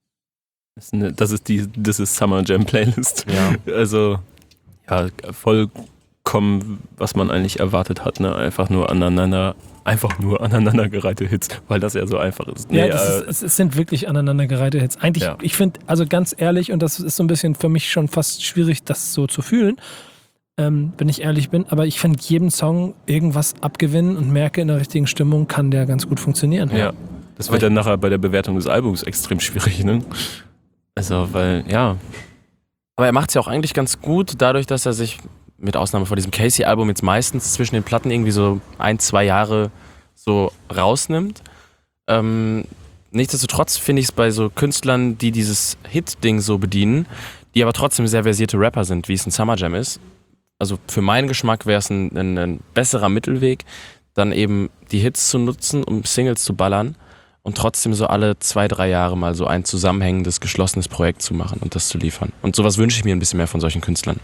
Das ist, eine, das ist die, das ist Summer Jam Playlist. Ja. Also, ja, vollkommen, was man eigentlich erwartet hat, ne? Einfach nur aneinander, einfach nur aneinandergereihte Hits, weil das ja so einfach ist. Nee, ja, das äh, ist, es, es sind wirklich aneinandergereihte Hits. Eigentlich, Ja. ich finde, also ganz ehrlich, und das ist so ein bisschen für mich schon fast schwierig, das so zu fühlen, ähm, wenn ich ehrlich bin, aber ich finde jedem Song irgendwas abgewinnen und merke, in der richtigen Stimmung kann der ganz gut funktionieren. ja, das wird dann nachher bei der Bewertung des Albums extrem schwierig, ne? Also, weil, ja, Aber er macht es ja auch eigentlich ganz gut, dadurch, dass er sich, mit Ausnahme von diesem Casey-Album, jetzt meistens zwischen den Platten irgendwie so ein, zwei Jahre so rausnimmt. Ähm, nichtsdestotrotz finde ich es bei so Künstlern, die dieses Hit-Ding so bedienen, die aber trotzdem sehr versierte Rapper sind, wie es ein Summer Jam ist. Also für meinen Geschmack wäre es ein, ein, ein besserer Mittelweg, dann eben die Hits zu nutzen, um Singles zu ballern und trotzdem so alle zwei, drei Jahre mal so ein zusammenhängendes, geschlossenes Projekt zu machen und das zu liefern. Und sowas wünsche ich mir ein bisschen mehr von solchen Künstlern.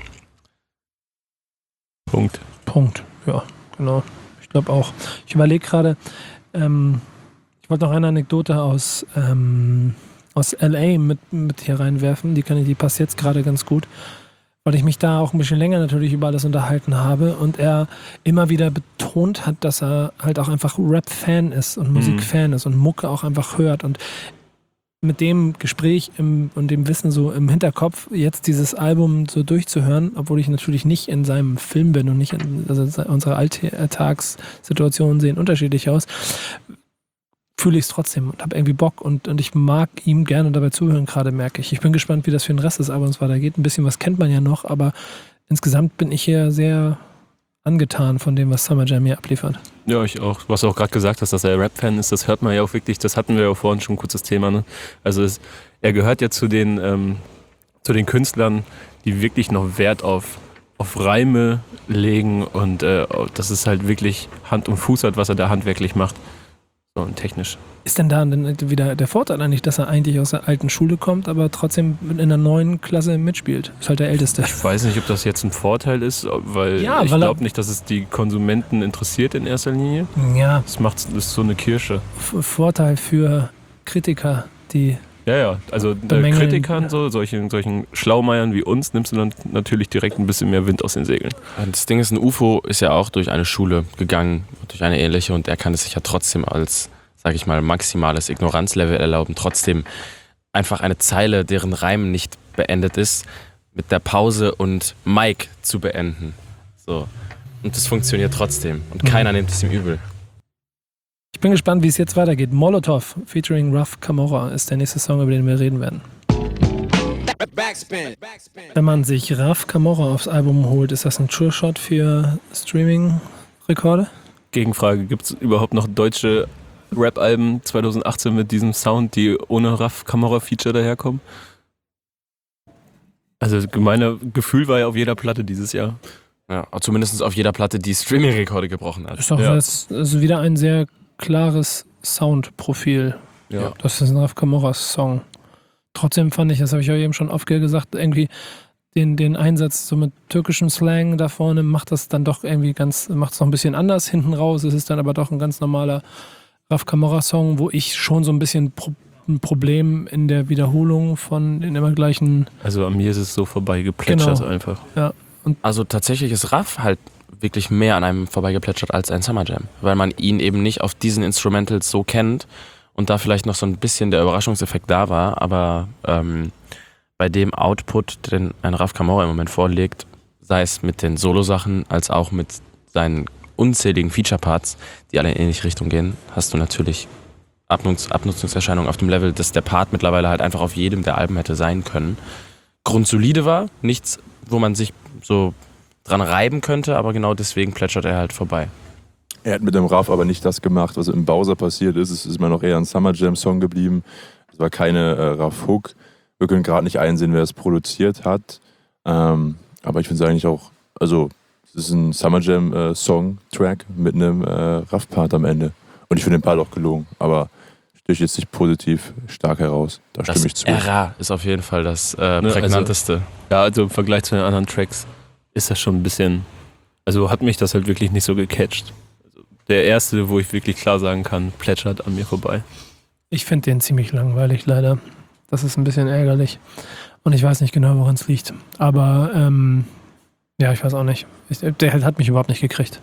Punkt. Punkt. Ja, genau. Ich glaube auch. Ich überlege gerade, ähm, ich wollte noch eine Anekdote aus, ähm, aus L A mit, mit hier reinwerfen. Die, kann ich, die passt jetzt gerade ganz gut, weil ich mich da auch ein bisschen länger natürlich über alles unterhalten habe und er immer wieder betont hat, dass er halt auch einfach Rap-Fan ist und Musik-Fan ist und Mucke auch einfach hört und mit dem Gespräch im, und dem Wissen so im Hinterkopf jetzt dieses Album so durchzuhören, obwohl ich natürlich nicht in seinem Film bin und nicht in, also unsere Alltagssituationen sehen unterschiedlich aus, fühle ich es trotzdem und habe irgendwie Bock und, und ich mag ihm gerne dabei zuhören, gerade merke ich. Ich bin gespannt, wie das für den Rest des Albums weitergeht. Ein bisschen was kennt man ja noch, aber insgesamt bin ich hier sehr angetan von dem, was Summer Jam hier abliefert. Ja, ich auch. Was du auch gerade gesagt hast, dass er Rap-Fan ist, das hört man ja auch wirklich, das hatten wir ja vorhin schon ein kurzes Thema. Ne? Also es, er gehört ja zu den, ähm, zu den Künstlern, die wirklich noch Wert auf, auf Reime legen und äh, dass es halt wirklich Hand und Fuß hat, was er da handwerklich macht. So und technisch. Ist denn da denn wieder der Vorteil eigentlich, dass er eigentlich aus der alten Schule kommt, aber trotzdem in einer neuen Klasse mitspielt? Ist halt der Älteste. Ich weiß nicht, ob das jetzt ein Vorteil ist, weil Ja, ich weil er- glaube nicht, dass es die Konsumenten interessiert in erster Linie. Ja, Das macht das ist so eine Kirsche. F- Vorteil für Kritiker, die Ja, ja. Also äh, Bemängeln. Kritikern, so, solchen, solchen Schlaumeiern wie uns, nimmst du dann natürlich direkt ein bisschen mehr Wind aus den Segeln. Das Ding ist, ein U F O ist ja auch durch eine Schule gegangen, durch eine ähnliche, und er kann es sich ja trotzdem als, sag ich mal, maximales Ignoranzlevel erlauben, trotzdem einfach eine Zeile, deren Reim nicht beendet ist, mit der Pause und Mike zu beenden. So. Und das funktioniert trotzdem. Und keiner nimmt es ihm übel. Ich bin gespannt, wie es jetzt weitergeht. Molotov featuring Ruff Camorra ist der nächste Song, über den wir reden werden. Backspin. Backspin. Wenn man sich Ruff Camorra aufs Album holt, ist das ein Sure-Shot für Streaming-Rekorde? Gegenfrage, gibt es überhaupt noch deutsche Rap-Alben zwanzig achtzehn mit diesem Sound, die ohne Raff-Kamera-Feature daherkommen? Also mein Gefühl war ja auf jeder Platte dieses Jahr. Ja, zumindest auf jeder Platte, die Streaming-Rekorde gebrochen hat. Ist doch Ja. das ist wieder ein sehr klares Soundprofil. Ja. Das ist ein Ruff Camorras Song. Trotzdem fand ich, das habe ich euch eben schon oft gesagt, irgendwie den, den Einsatz so mit türkischem Slang da vorne macht das dann doch irgendwie ganz, macht es noch ein bisschen anders hinten raus. Es ist dann aber doch ein ganz normaler Ruff Camorra Song, wo ich schon so ein bisschen Pro- ein Problem in der Wiederholung von den immer gleichen. Also an mir ist es so vorbeigeplätschert Genau. einfach. Also tatsächlich ist Raff halt wirklich mehr an einem vorbeigeplätschert als ein Summer Jam, weil man ihn eben nicht auf diesen Instrumentals so kennt und da vielleicht noch so ein bisschen der Überraschungseffekt da war, aber ähm, bei dem Output, den ein Ruff Camorra im Moment vorlegt, sei es mit den Solo-Sachen als auch mit seinen unzähligen Feature-Parts, die alle in ähnliche Richtung gehen, hast du natürlich Abnutz- Abnutzungserscheinungen auf dem Level, dass der Part mittlerweile halt einfach auf jedem der Alben hätte sein können. Grundsolide war, nichts, wo man sich so dran reiben könnte, aber genau deswegen plätschert er halt vorbei. Er hat mit dem Raff aber nicht das gemacht, was im Bowser passiert ist. Es ist immer noch eher ein Summer Jam Song geblieben. Es war keine äh, Raff Hook. Wir können gerade nicht einsehen, wer es produziert hat. Ähm, aber ich finde es eigentlich auch, also es ist ein Summer Jam äh, Song Track mit einem äh, Raff Part am Ende. Und ich finde den Part auch gelungen, aber sticht jetzt nicht positiv stark heraus. Da Das stimme ich zu. R A ist auf jeden Fall das äh, Ne, also- prägnanteste. Ja, also im Vergleich zu den anderen Tracks ist das schon ein bisschen, also hat mich das halt wirklich nicht so gecatcht. Also der erste, wo ich wirklich klar sagen kann, plätschert an mir vorbei. Ich finde den ziemlich langweilig, leider. Das ist ein bisschen ärgerlich. Und ich weiß nicht genau, woran es liegt. Aber, ähm, ja, ich weiß auch nicht. Ich, der hat mich überhaupt nicht gekriegt.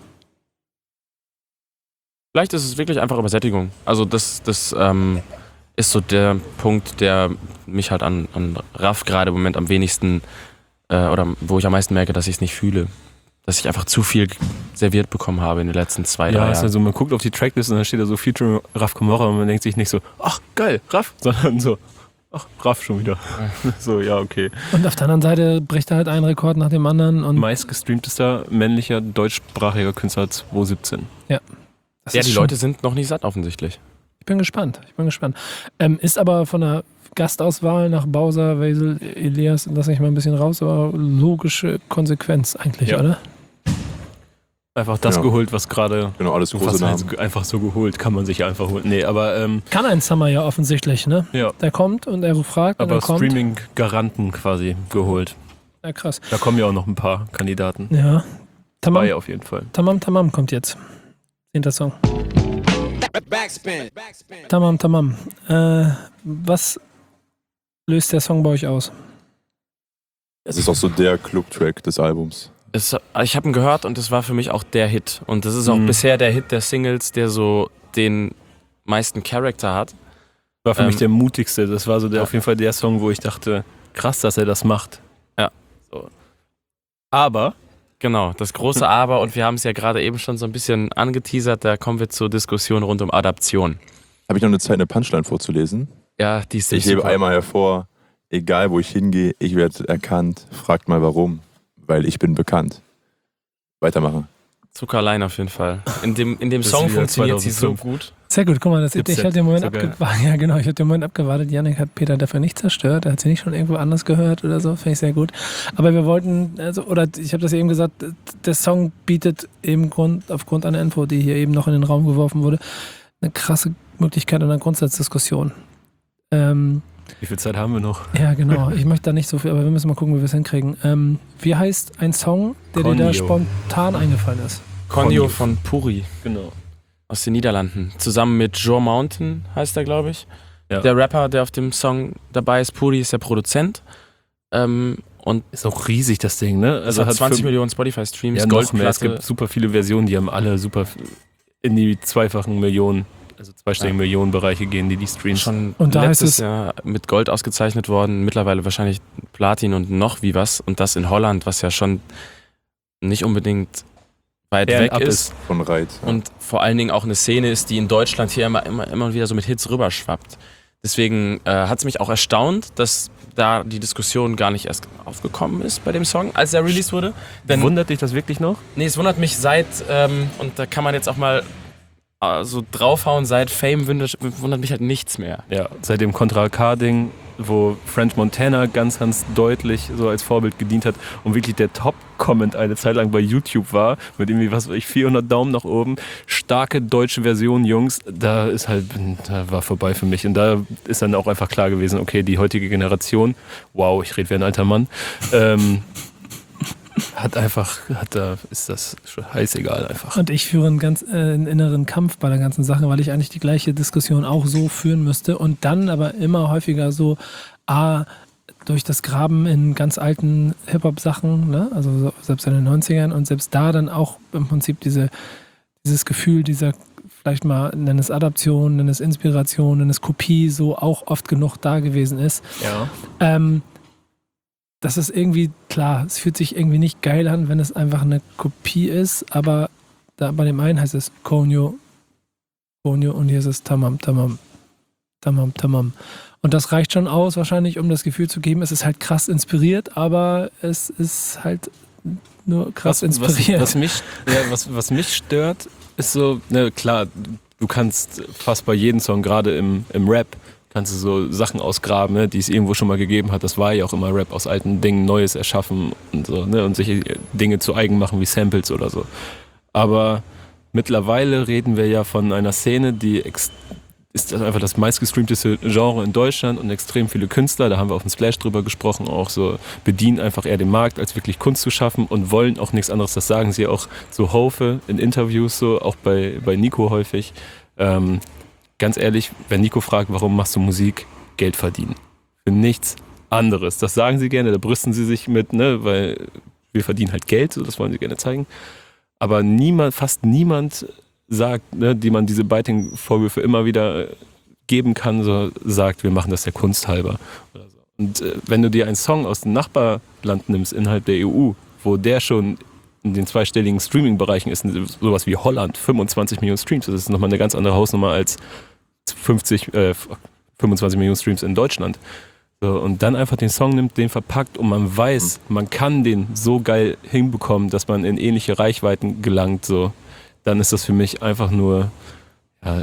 Vielleicht ist es wirklich einfach Übersättigung. Also das, das ähm, ist so der Punkt, der mich halt an, an Raff gerade im Moment am wenigsten, äh, oder wo ich am meisten merke, dass ich es nicht fühle. Dass ich einfach zu viel serviert bekommen habe in den letzten zwei, Ja, drei ist Jahren. also man guckt auf die Tracklist und dann steht da so Featuring Raff Camorra und man denkt sich nicht so, ach geil, Raff, sondern so, ach Raff schon wieder. So, ja, okay. Und auf der anderen Seite bricht er halt einen Rekord nach dem anderen. Und Meist gestreamtester männlicher deutschsprachiger Künstler zwanzig siebzehn. das Ja, ist die schon- Leute sind noch nicht satt offensichtlich. Ich bin gespannt. Ich bin gespannt. Ähm, ist aber von der Gastauswahl nach Bowser, Wesel, Elias, lass ich mal ein bisschen raus, aber logische Konsequenz eigentlich, Ja. oder? Einfach das Ja. geholt, was gerade. Genau, alles große Was Namen. heißt einfach so geholt, kann man sich einfach holen. Nee, aber ähm, Kann ein Summer ja offensichtlich, ne? ja. Der kommt und er fragt und Aber er kommt. Streaming-Garanten quasi geholt. Ja, krass. Da kommen ja auch noch ein paar Kandidaten. Ja. Tamam, Zwei auf jeden Fall. Tamam, Tamam kommt jetzt. Zehnter Song. Backspin. Backspin. Tamam, Tamam. Äh, was löst der Song bei euch aus? Es ist auch so der Club-Track des Albums. Es, ich habe ihn gehört und es war für mich auch der Hit. Und das ist auch Mhm. bisher der Hit der Singles, der so den meisten Charakter hat. War für Ähm, mich der mutigste. Das war so der, ja. auf jeden Fall der Song, wo ich dachte, krass, dass er das macht. Ja. So. Aber Genau, das große Aber, und wir haben es ja gerade eben schon so ein bisschen angeteasert, da kommen wir zur Diskussion rund um Adaption. Habe ich noch eine Zeit, eine Punchline vorzulesen? Ja, die ist Ich super. hebe einmal hervor, egal wo ich hingehe, ich werde erkannt. Fragt mal warum. Weil ich bin bekannt. Weitermachen. Zuckerlein auf jeden Fall. In dem, in dem Das ist Song wieder funktioniert sie so zweitausendfünf. gut. Sehr gut, guck mal, das, ich Dipset, habe den Moment so geil. abgewartet. Ja, genau, ich habe den Moment abgewartet. Janik hat Peter dafür nicht zerstört. Er hat sie nicht schon irgendwo anders gehört oder so. Finde ich sehr gut. Aber wir wollten, also, oder ich habe das eben gesagt, der Song bietet eben Grund, aufgrund einer Info, die hier eben noch in den Raum geworfen wurde, eine krasse Möglichkeit einer Grundsatzdiskussion. Ähm, wie viel Zeit haben wir noch? ja, genau. Ich möchte da nicht so viel, aber wir müssen mal gucken, wie wir es hinkriegen. Ähm, wie heißt ein Song, der dir da Conyo. spontan eingefallen ist? Conyo von Puri Genau. aus den Niederlanden. Zusammen mit Joe Mountain heißt er, glaube ich. Ja. Der Rapper, der auf dem Song dabei ist, Puri, ist der Produzent. Ähm, und Ist auch riesig, das Ding, ne? also hat zwanzig für- Millionen Spotify-Streams, Ja, noch mehr. Es Goldplatte. gibt super viele Versionen, die haben alle super in die zweifachen Millionen, also zweistelligen Ja. Millionenbereiche gehen, die die Streams. Schon Und da heißt letztes es- Jahr mit Gold ausgezeichnet worden, mittlerweile wahrscheinlich Platin und noch wie was. Und das in Holland, was ja schon nicht unbedingt weit weg Fernab ist. Von Reit. Ja. Und vor allen Dingen auch eine Szene ist, die in Deutschland hier immer, immer, immer wieder so mit Hits rüberschwappt. Deswegen äh, hat es mich auch erstaunt, dass da die Diskussion gar nicht erst aufgekommen ist bei dem Song, als er released wurde. Denn, Wundert dich das wirklich noch? nee, es wundert mich seit, ähm, und da kann man jetzt auch mal äh, so draufhauen, seit Fame wundert, wundert mich halt nichts mehr. Ja, seit dem Contra K-Ding, wo French Montana ganz, ganz deutlich so als Vorbild gedient hat und wirklich der Top-Comment eine Zeit lang bei YouTube war, mit irgendwie, was weiß ich, vierhundert Daumen nach oben, starke deutsche Version, Jungs, da ist halt, da war vorbei für mich. Und da ist dann auch einfach klar gewesen, okay, die heutige Generation, wow, ich rede wie ein alter Mann, ähm, hat einfach, hat da, ist das heißegal einfach. Und ich führe einen ganz äh, einen inneren Kampf bei der ganzen Sache, weil ich eigentlich die gleiche Diskussion auch so führen müsste und dann aber immer häufiger so, ah, durch das Graben in ganz alten Hip-Hop-Sachen, ne? Also so, selbst in den neunzigern und selbst da dann auch im Prinzip diese, dieses Gefühl dieser, vielleicht mal, nenn es Adaption, nenn es Inspiration, nenn es Kopie, so auch oft genug da gewesen ist. Ja. Ähm, das ist irgendwie, klar, es fühlt sich irgendwie nicht geil an, wenn es einfach eine Kopie ist, aber da bei dem einen heißt es Conyo, Conyo und hier ist es Tamam, Tamam, Tamam, Tamam. Und das reicht schon aus, wahrscheinlich, um das Gefühl zu geben, es ist halt krass inspiriert, aber es ist halt nur krass was, inspiriert. Was, was, mich, ja, was, was mich stört, ist so, ne, klar, du kannst fast bei jedem Song, gerade im, im Rap, kannst du so Sachen ausgraben, ne, die es irgendwo schon mal gegeben hat. Das war ja auch immer Rap, aus alten Dingen Neues erschaffen und so, ne, und sich Dinge zu eigen machen wie Samples oder so. Aber mittlerweile reden wir ja von einer Szene, die ex- ist das einfach das meistgestreamteste Genre in Deutschland und extrem viele Künstler, da haben wir auf dem Splash drüber gesprochen, auch so bedienen einfach eher den Markt, als wirklich Kunst zu schaffen und wollen auch nichts anderes. Das sagen sie auch so Hofe in Interviews, so auch bei, bei Nico häufig. Ähm, ganz ehrlich, wenn Nico fragt, warum machst du Musik? Geld verdienen. Für nichts anderes. Das sagen sie gerne, da brüsten sie sich mit, ne, weil wir verdienen halt Geld, so, das wollen sie gerne zeigen. Aber niemand, fast niemand sagt, ne, die man diese Biting-Vorwürfe immer wieder geben kann, so sagt, wir machen das der Kunst halber. Oder so. Und äh, wenn du dir einen Song aus dem Nachbarland nimmst, innerhalb der E U, wo der schon in den zweistelligen Streaming-Bereichen ist, sowas wie Holland, fünfundzwanzig Millionen Streams, das ist nochmal eine ganz andere Hausnummer als fünfzig, äh, fünfundzwanzig Millionen Streams in Deutschland. So, und dann einfach den Song nimmt, den verpackt und man weiß, man kann den so geil hinbekommen, dass man in ähnliche Reichweiten gelangt, so, dann ist das für mich einfach nur ja,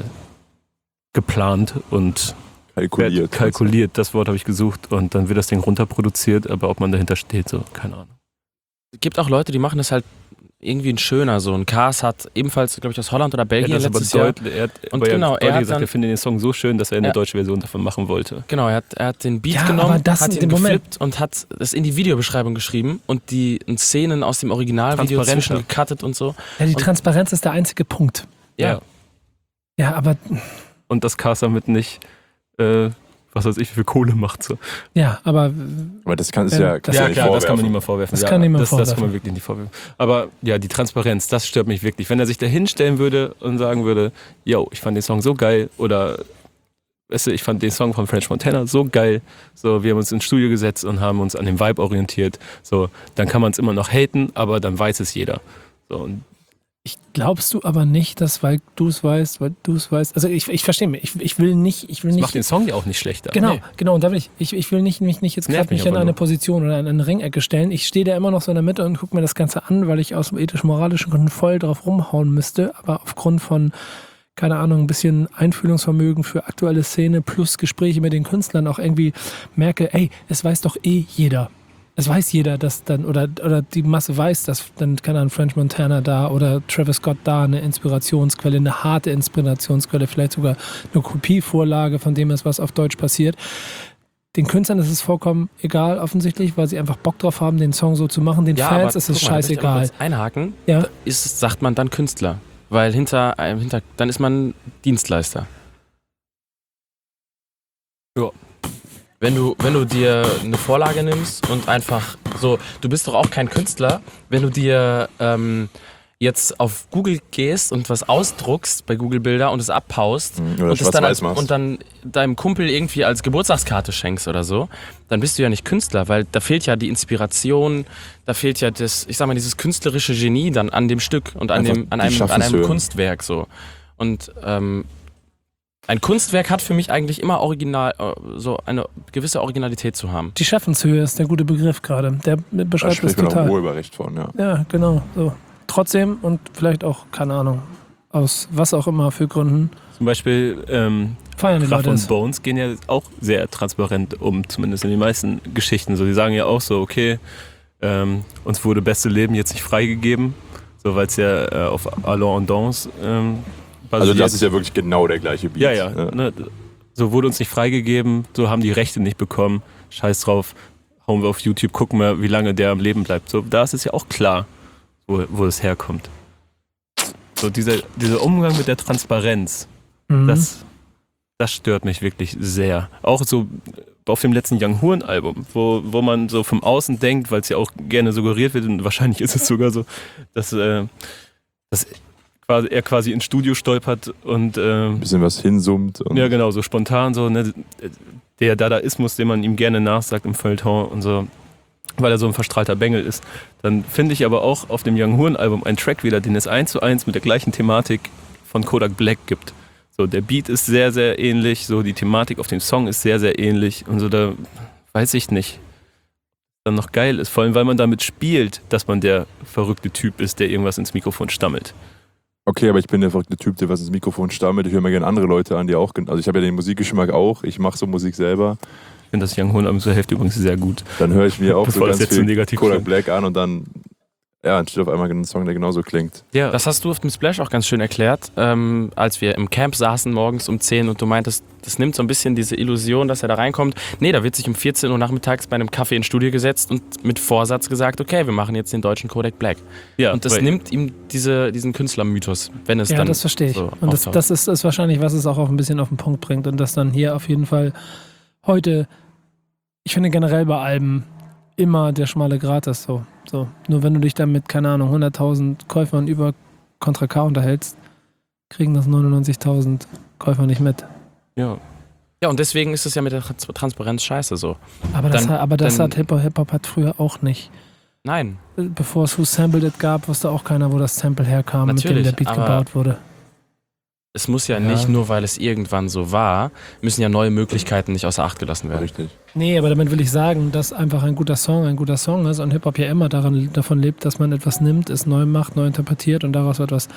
geplant und Kalkuliert. kalkuliert. Das Wort habe ich gesucht und dann wird das Ding runterproduziert, aber ob man dahinter steht, so, keine Ahnung. Es gibt auch Leute, die machen das halt irgendwie ein schöner. So ein Cars hat ebenfalls, glaube ich, aus Holland oder Belgien Er hat das aber letztes Jahr. deutlich, er hat, Und aber genau, er, er er hat gesagt, dann- er findet den Song so schön, dass er eine Ja. deutsche Version davon machen wollte. Genau, er hat, er hat den Beat Ja, aber genommen, das hat in ihn dem Moment- geflippt und hat das in die Videobeschreibung geschrieben und die und Szenen aus dem Originalvideo Transparenter. zwischen gecuttet und so. Ja, die Und- Transparenz ist der einzige Punkt. Ja. Ja, aber Und dass Cars damit nicht, äh, was weiß ich, wie viel Kohle macht. So. ja, aber Aber das kann es Ja, ja, das- ja, Ja, nicht klar, das kann man vorwerfen. niemand vorwerfen. Das ja, kann niemand das, das kann vorwerfen. man wirklich nicht vorwerfen. Aber ja, die Transparenz, das stört mich wirklich. Wenn er sich da hinstellen würde und sagen würde, yo, ich fand den Song so geil oder weißt du, ich fand den Song von French Montana so geil, so, wir haben uns ins Studio gesetzt und haben uns an dem Vibe orientiert, so, dann kann man es immer noch haten, aber dann weiß es jeder. So, und ich glaubst du aber nicht, dass weil du es weißt, weil du es weißt. Also ich, ich verstehe mich. Ich, ich will nicht, ich will das nicht. macht den Song ja auch nicht schlechter. Genau, Nee. genau, und da will ich, ich, ich will nicht, mich nicht jetzt Nervt gerade mich nicht in aber eine nur. Position oder in eine Ringecke stellen. Ich stehe da immer noch so in der Mitte und gucke mir das Ganze an, weil ich aus ethisch-moralischen Gründen voll drauf rumhauen müsste, aber aufgrund von, keine Ahnung, ein bisschen Einfühlungsvermögen für aktuelle Szene plus Gespräche mit den Künstlern auch irgendwie merke, ey, es weiß doch eh jeder. Es weiß jeder, dass dann, oder, oder die Masse weiß, dass dann, keine Ahnung, French Montana da oder Travis Scott da eine Inspirationsquelle, eine harte Inspirationsquelle, vielleicht sogar eine Kopievorlage von dem ist, was auf Deutsch passiert. Den Künstlern ist es vollkommen egal, offensichtlich, weil sie einfach Bock drauf haben, den Song so zu machen. Den Ja, Fans aber ist es guck mal, da will ich aber scheißegal. kurz einhaken, Ja. da ist, sagt man dann Künstler. Weil hinter einem, hinter, dann ist man Dienstleister. Ja. Wenn du, wenn du dir eine Vorlage nimmst und einfach so, du bist doch auch kein Künstler, wenn du dir ähm, jetzt auf Google gehst und was ausdruckst bei Google Bilder und es abpaust Mhm, oder und, es dann, schwarz-weiß machst. und dann deinem Kumpel irgendwie als Geburtstagskarte schenkst oder so, dann bist du ja nicht Künstler, weil da fehlt ja die Inspiration, da fehlt ja das, ich sag mal, dieses künstlerische Genie dann an dem Stück und an, Einfach dem, an, die einem, an einem Schaffenshöhe. Kunstwerk so. Und ähm, ein Kunstwerk hat für mich eigentlich immer original, äh, so eine gewisse Originalität zu haben. Die Schaffenshöhe ist der gute Begriff gerade. Der Da beschreibt das spricht man auch total. Urheberrecht von, ja. Ja, genau. So. Trotzdem und vielleicht auch, keine Ahnung, aus was auch immer für Gründen, Zum Beispiel ähm, feiern die Krach Leute und es. Bones gehen ja auch sehr transparent um, zumindest in den meisten Geschichten. So, die sagen ja auch so, okay, ähm, uns wurde Beste Leben jetzt nicht freigegeben, so, weil es ja äh, auf Allons und Dons ähm, basiert. Also das ist ja wirklich genau der gleiche Beat. Ja, ja. Ne, so wurde uns nicht freigegeben, so haben die Rechte nicht bekommen. Scheiß drauf, hauen wir auf YouTube, gucken wir, wie lange der am Leben bleibt. So, da ist es ja auch klar, wo, wo es herkommt. So dieser, dieser Umgang mit der Transparenz, Mhm. das, das stört mich wirklich sehr. Auch so auf dem letzten Young Horn Album, wo, wo man so vom Außen denkt, weil es ja auch gerne suggeriert wird, und wahrscheinlich ist es sogar so, dass, äh, dass quasi, er quasi ins Studio stolpert und äh, Ein bisschen was hinsummt. Und ja, genau, so spontan, so, ne, der Dadaismus, den man ihm gerne nachsagt im Feuilleton und so, weil er so ein verstrahlter Bengel ist. Dann finde ich aber auch auf dem Young Horn Album einen Track wieder, den es eins zu eins mit der gleichen Thematik von Kodak Black gibt. So, der Beat ist sehr, sehr ähnlich, so die Thematik auf dem Song ist sehr, sehr ähnlich und so, da weiß ich nicht, dann noch geil ist, vor allem weil man damit spielt, dass man der verrückte Typ ist, der irgendwas ins Mikrofon stammelt. Okay, aber ich bin der verrückte Typ, der was ins Mikrofon stammelt. Ich höre mir gerne andere Leute an, die auch... Also ich habe ja den Musikgeschmack auch. Ich mache so Musik selber. Ich finde das Young Horn Album zur Hälfte übrigens sehr gut. Dann höre ich mir auch so Bevor das ganz jetzt so viel negativ Kodak klingt. Black an und dann... Ja, entsteht auf einmal ein Song, der genauso klingt. Ja, Das hast du auf dem Splash auch ganz schön erklärt, ähm, als wir im Camp saßen morgens um zehn und du meintest, das nimmt so ein bisschen diese Illusion, dass er da reinkommt. Nee, da wird sich um vierzehn Uhr nachmittags bei einem Kaffee ins Studio gesetzt und mit Vorsatz gesagt, okay, wir machen jetzt den deutschen Kodak Black. ja, Und das weil- nimmt ihm diese, diesen Künstlermythos, wenn es Ja, dann das verstehe ich. so und das, auftaucht. das ist, ist wahrscheinlich, was es auch auf ein bisschen auf den Punkt bringt und das dann hier auf jeden Fall heute, ich finde generell bei Alben immer der schmale Grat ist so. so. Nur wenn du dich dann mit, keine Ahnung, hunderttausend Käufern über Contra K unterhältst, kriegen das neunundneunzigtausend Käufer nicht mit. Ja. Ja, und deswegen ist es ja mit der Trans- Transparenz scheiße so. Aber das, Dann- hat- aber das dann- hat Hip-Hop, Hip-Hop hat früher auch nicht. Nein, Bevor es Who Sampled It gab, wusste auch keiner, wo das Sample herkam, mit dem Natürlich, der Beat aber- gebaut wurde. es muss ja, Ja. nicht nur, weil es irgendwann so war, müssen ja neue Möglichkeiten nicht außer Acht gelassen werden. Richtig. Nee, aber damit will ich sagen, dass einfach ein guter Song ein guter Song ist und Hip-Hop ja immer daran, davon lebt, dass man etwas nimmt, es neu macht, neu interpretiert und daraus etwas,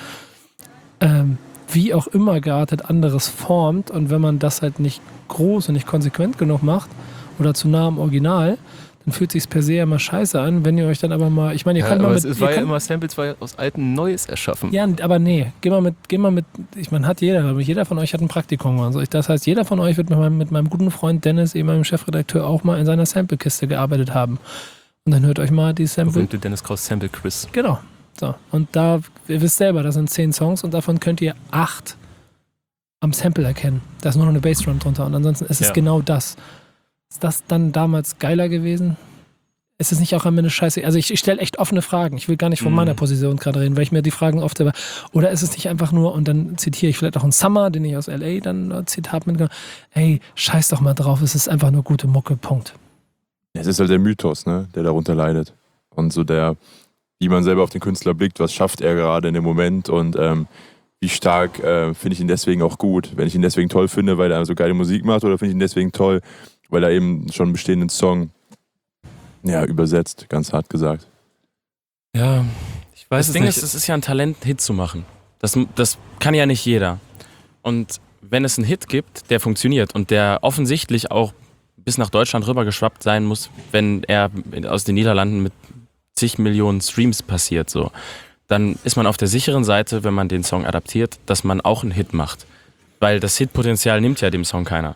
ähm, wie auch immer geartet, anderes formt. Und wenn man das halt nicht groß und nicht konsequent genug macht oder zu nah am Original, dann fühlt sich's per se ja immer scheiße an. Wenn ihr euch dann aber mal, ich meine, ihr Ja, könnt mal aber mit, es, es ihr war ja könnt, immer, Samples war ja aus altem Neues erschaffen. ja, aber nee, geh mal mit, geh mal mit, ich meine, hat jeder, glaube ich, jeder von euch hat ein Praktikum und so. Das heißt, jeder von euch wird mit meinem, mit meinem guten Freund Dennis, eben meinem Chefredakteur, auch mal in seiner Sample-Kiste gearbeitet haben. Und dann hört euch mal die Sample. Berühmte Dennis Kraus Sample Quiz. Genau. So. Und da, ihr wisst selber, das sind zehn Songs und davon könnt ihr acht am Sample erkennen. Da ist nur noch eine Bassdrum drunter und ansonsten ist es Ja. genau das. Ist das dann damals geiler gewesen? Ist es nicht auch am Ende scheiße? Also ich, ich stelle echt offene Fragen. Ich will gar nicht von Mhm. meiner Position gerade reden, weil ich mir die Fragen oft selber... Oder ist es nicht einfach nur, und dann zitiere ich vielleicht auch einen Summer, den ich aus L A dann äh, Zitat mitgenommen habe, ey, scheiß doch mal drauf, es ist einfach nur gute Mucke, Punkt. Es ist halt der Mythos, ne, der darunter leidet. Und so der, wie man selber auf den Künstler blickt, was schafft er gerade in dem Moment und ähm, wie stark äh, finde ich ihn deswegen auch gut. Wenn ich ihn deswegen toll finde, weil er so geile Musik macht, oder finde ich ihn deswegen toll, weil er eben schon einen bestehenden Song ja, übersetzt, ganz hart gesagt. Ja, ich weiß Das es Ding nicht. ist, es ist ja ein Talent, einen Hit zu machen. Das, das kann ja nicht jeder. Und wenn es einen Hit gibt, der funktioniert und der offensichtlich auch bis nach Deutschland rübergeschwappt sein muss, wenn er aus den Niederlanden mit zig Millionen Streams passiert, so, dann ist man auf der sicheren Seite, wenn man den Song adaptiert, dass man auch einen Hit macht. Weil das Hitpotenzial nimmt ja dem Song keiner.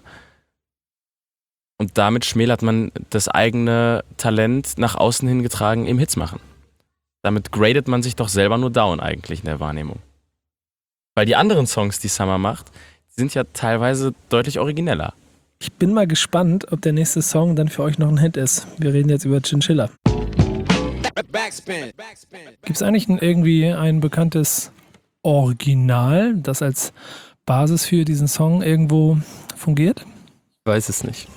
Und damit schmälert man das eigene Talent nach außen hingetragen im Hits machen. Damit gradet man sich doch selber nur down eigentlich in der Wahrnehmung. Weil die anderen Songs, die Summer macht, sind ja teilweise deutlich origineller. Ich bin mal gespannt, ob der nächste Song dann für euch noch ein Hit ist. Wir reden jetzt über Chinchilla. Backspin. Backspin. Gibt es eigentlich ein, irgendwie ein bekanntes Original, das als Basis für diesen Song irgendwo fungiert? Ich weiß es nicht.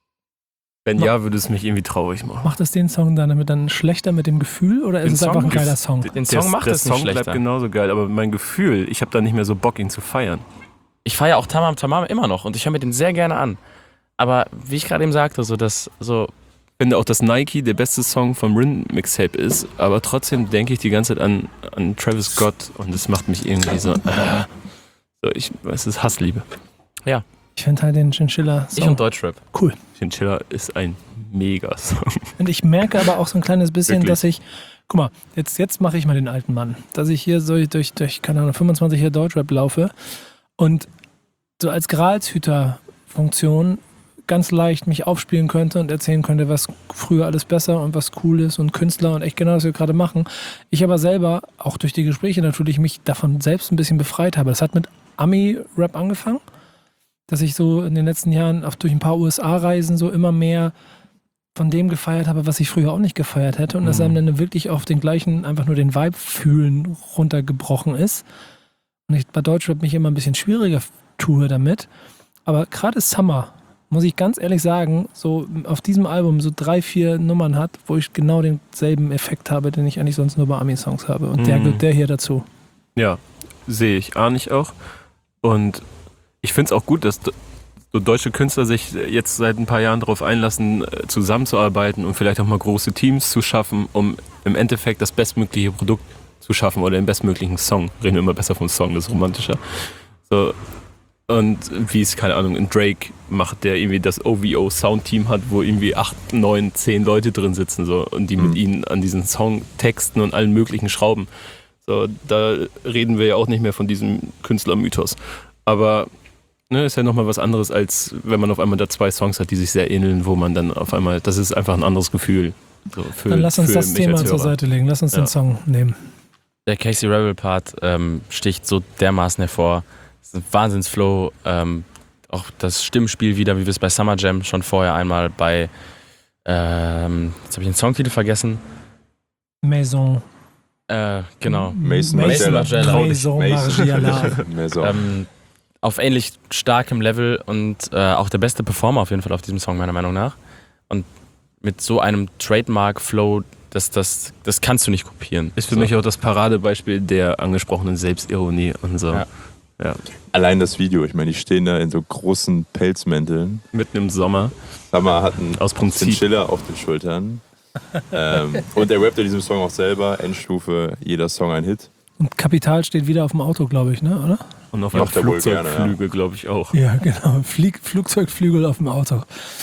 Wenn ja, würde es mich irgendwie traurig machen. Macht es den Song dann damit dann schlechter mit dem Gefühl oder ist Den es einfach ein Song- geiler Song? Den Song der, macht der es nicht Song bleibt schlechter. genauso geil, aber mein Gefühl, ich habe da nicht mehr so Bock, ihn zu feiern. Ich feiere auch Tamam Tamam immer noch und ich höre mir den sehr gerne an. Aber wie ich gerade eben sagte, so das so Ich finde auch, dass Nike der beste Song vom Rin Mixtape ist, aber trotzdem denke ich die ganze Zeit an, an Travis Scott und das macht mich irgendwie so, äh, so ich, es ist Hassliebe. Ich finde halt den Chinchilla ich Song und Deutschrap. cool. Chinchilla ist ein Mega-Song. Und ich merke aber auch so ein kleines bisschen, Wirklich? dass ich, guck mal, jetzt, jetzt mache ich mal den alten Mann, dass ich hier so durch, durch keine Ahnung, fünfundzwanzig Jahre Deutschrap laufe und so als Gralshüter-Funktion ganz leicht mich aufspielen könnte und erzählen könnte, was früher alles besser und was cool ist und Künstler und echt genau, was wir gerade machen. Ich aber selber, auch durch die Gespräche natürlich, mich davon selbst ein bisschen befreit habe. Das hat mit Ami-Rap angefangen, dass ich so in den letzten Jahren auch durch ein paar U S A-Reisen so immer mehr von dem gefeiert habe, was ich früher auch nicht gefeiert hätte und dass einem dann wirklich auf den gleichen, einfach nur den Vibe fühlen runtergebrochen ist. Und ich bei Deutschrap mich immer ein bisschen schwieriger tue damit. Aber gerade Summer, muss ich ganz ehrlich sagen, so auf diesem Album so drei, vier Nummern hat, wo ich genau denselben Effekt habe, den ich eigentlich sonst nur bei Ami-Songs habe. Und der Mhm. gehört der hier dazu. Ja, sehe ich, ahne ich auch. Und ich finde es auch gut, dass so deutsche Künstler sich jetzt seit ein paar Jahren darauf einlassen, äh, zusammenzuarbeiten und vielleicht auch mal große Teams zu schaffen, um im Endeffekt das bestmögliche Produkt zu schaffen oder den bestmöglichen Song. Reden wir immer besser vom Song, das ist romantischer. So. Und wie es, keine Ahnung, in Drake macht, der irgendwie das O V O-Soundteam hat, wo irgendwie acht, neun, zehn Leute drin sitzen so, und die Mhm. mit ihnen an diesen Songtexten und allen möglichen schrauben. So, da reden wir ja auch nicht mehr von diesem Künstlermythos. Aber ne, ist ja nochmal was anderes, als wenn man auf einmal da zwei Songs hat, die sich sehr ähneln, wo man dann auf einmal, das ist einfach ein anderes Gefühl. So, für, Dann lass uns für das mich Thema als zur Hörer. Seite legen. Lass uns Ja. den Song nehmen. Der Casey Rebel Part ähm, sticht so dermaßen hervor. Es ist ein Wahnsinnsflow. Ähm, auch das Stimmspiel wieder, wie wir es bei Summer Jam schon vorher einmal bei, ähm, jetzt habe ich den Songtitel vergessen. Maison. Äh, genau. Mason Mason Margiela. Maison Margiela. Mason. Ähm, auf ähnlich starkem Level und äh, auch der beste Performer auf jeden Fall auf diesem Song, meiner Meinung nach. Und mit so einem Trademark-Flow, das, das, das kannst du nicht kopieren. Ist für so. mich auch das Paradebeispiel der angesprochenen Selbstironie und so. Ja. Ja. Allein das Video, ich meine, die stehen da in so großen Pelzmänteln. Mitten im Sommer. Summer hat einen Aus Prinzip. Chinchilla auf den Schultern. ähm, und der rappt in diesem Song auch selber. Endstufe, jeder Song ein Hit. Und Kapital steht wieder auf dem Auto, glaube ich, ne? Oder? Und auf einem Macht er wohl gerne, Flugzeugflügel, glaube ich auch. Ja, genau. Flieg, Flugzeugflügel auf dem Auto.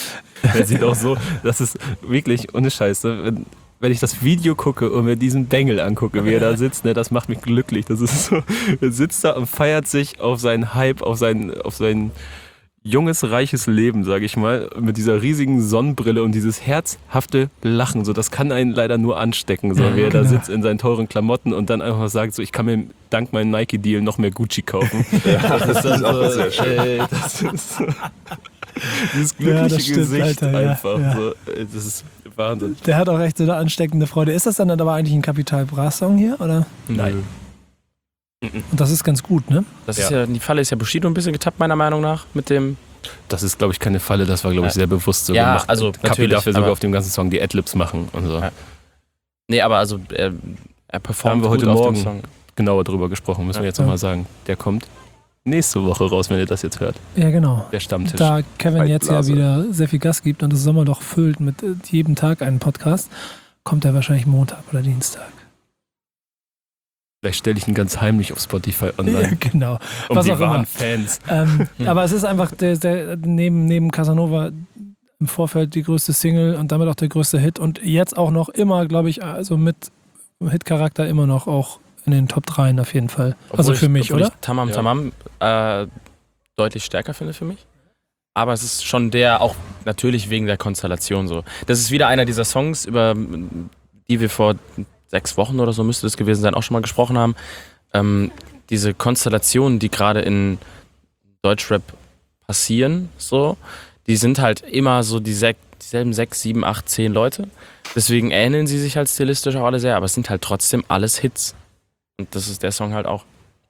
Der sieht auch so, das ist wirklich ohne Scheiße. Wenn, wenn ich das Video gucke und mir diesen Bengel angucke, wie er da sitzt, ne, das macht mich glücklich. Das ist so, er sitzt da und feiert sich auf seinen Hype, auf sein, auf sein junges, reiches Leben, sage ich mal, mit dieser riesigen Sonnenbrille und dieses herzhafte Lachen. So, das kann einen leider nur anstecken, so, wie er da sitzt in seinen teuren Klamotten und dann einfach sagt, so, ich kann mir dank meinem Nike-Deal noch mehr Gucci kaufen. Ja, Das ist dann auch so, sehr schön. ey, das ist so, dieses glückliche Ja, das stimmt, Gesicht Alter, ja, einfach. ja. So, ey, das ist Wahnsinn. Der hat auch echt so eine ansteckende Freude. Ist das dann aber eigentlich ein Capital Bra-Song hier, oder? Nein. Und das ist ganz gut, ne? Das Ja. ist ja, in die Falle ist ja Bushido ein bisschen getappt, meiner Meinung nach, mit dem. Das ist, glaube ich, keine Falle, das war, glaube ich, Ja. sehr bewusst so Ja, gemacht. also Kapi natürlich, darf ja sogar aber- auf dem ganzen Song die Adlibs machen und so. Ja. Nee, aber also er, er Da performt haben wir heute gut auf dem Morgen Song. genauer drüber gesprochen, müssen wir jetzt Ja. nochmal sagen. Der kommt nächste Woche raus, wenn ihr das jetzt hört. Ja, genau. Der Stammtisch. Da Kevin jetzt ja Zeitblase. wieder sehr viel Gas gibt und das Sommerloch füllt mit äh, jedem Tag einen Podcast, kommt er wahrscheinlich Montag oder Dienstag. Vielleicht stelle ich ihn ganz heimlich auf Spotify Ja, online. genau. Um Was die auch immer. wahren Fans. Ähm, aber es ist einfach der, der, neben, neben Casanova im Vorfeld die größte Single und damit auch der größte Hit und jetzt auch noch immer, glaube ich, also mit Hitcharakter immer noch auch in den Top drei auf jeden Fall. Obwohl also für ich, mich, obwohl oder? Ich Tamam Ja. Tamam äh, deutlich stärker finde für mich. Aber es ist schon der, auch natürlich wegen der Konstellation so. Das ist wieder einer dieser Songs, über die wir vor sechs Wochen oder so müsste das gewesen sein, auch schon mal gesprochen haben. Ähm, diese Konstellationen, die gerade in Deutschrap passieren, so, die sind halt immer so die sek- dieselben sechs, sieben, acht, zehn Leute. Deswegen ähneln sie sich halt stilistisch auch alle sehr, aber es sind halt trotzdem alles Hits. Und das ist der Song halt auch.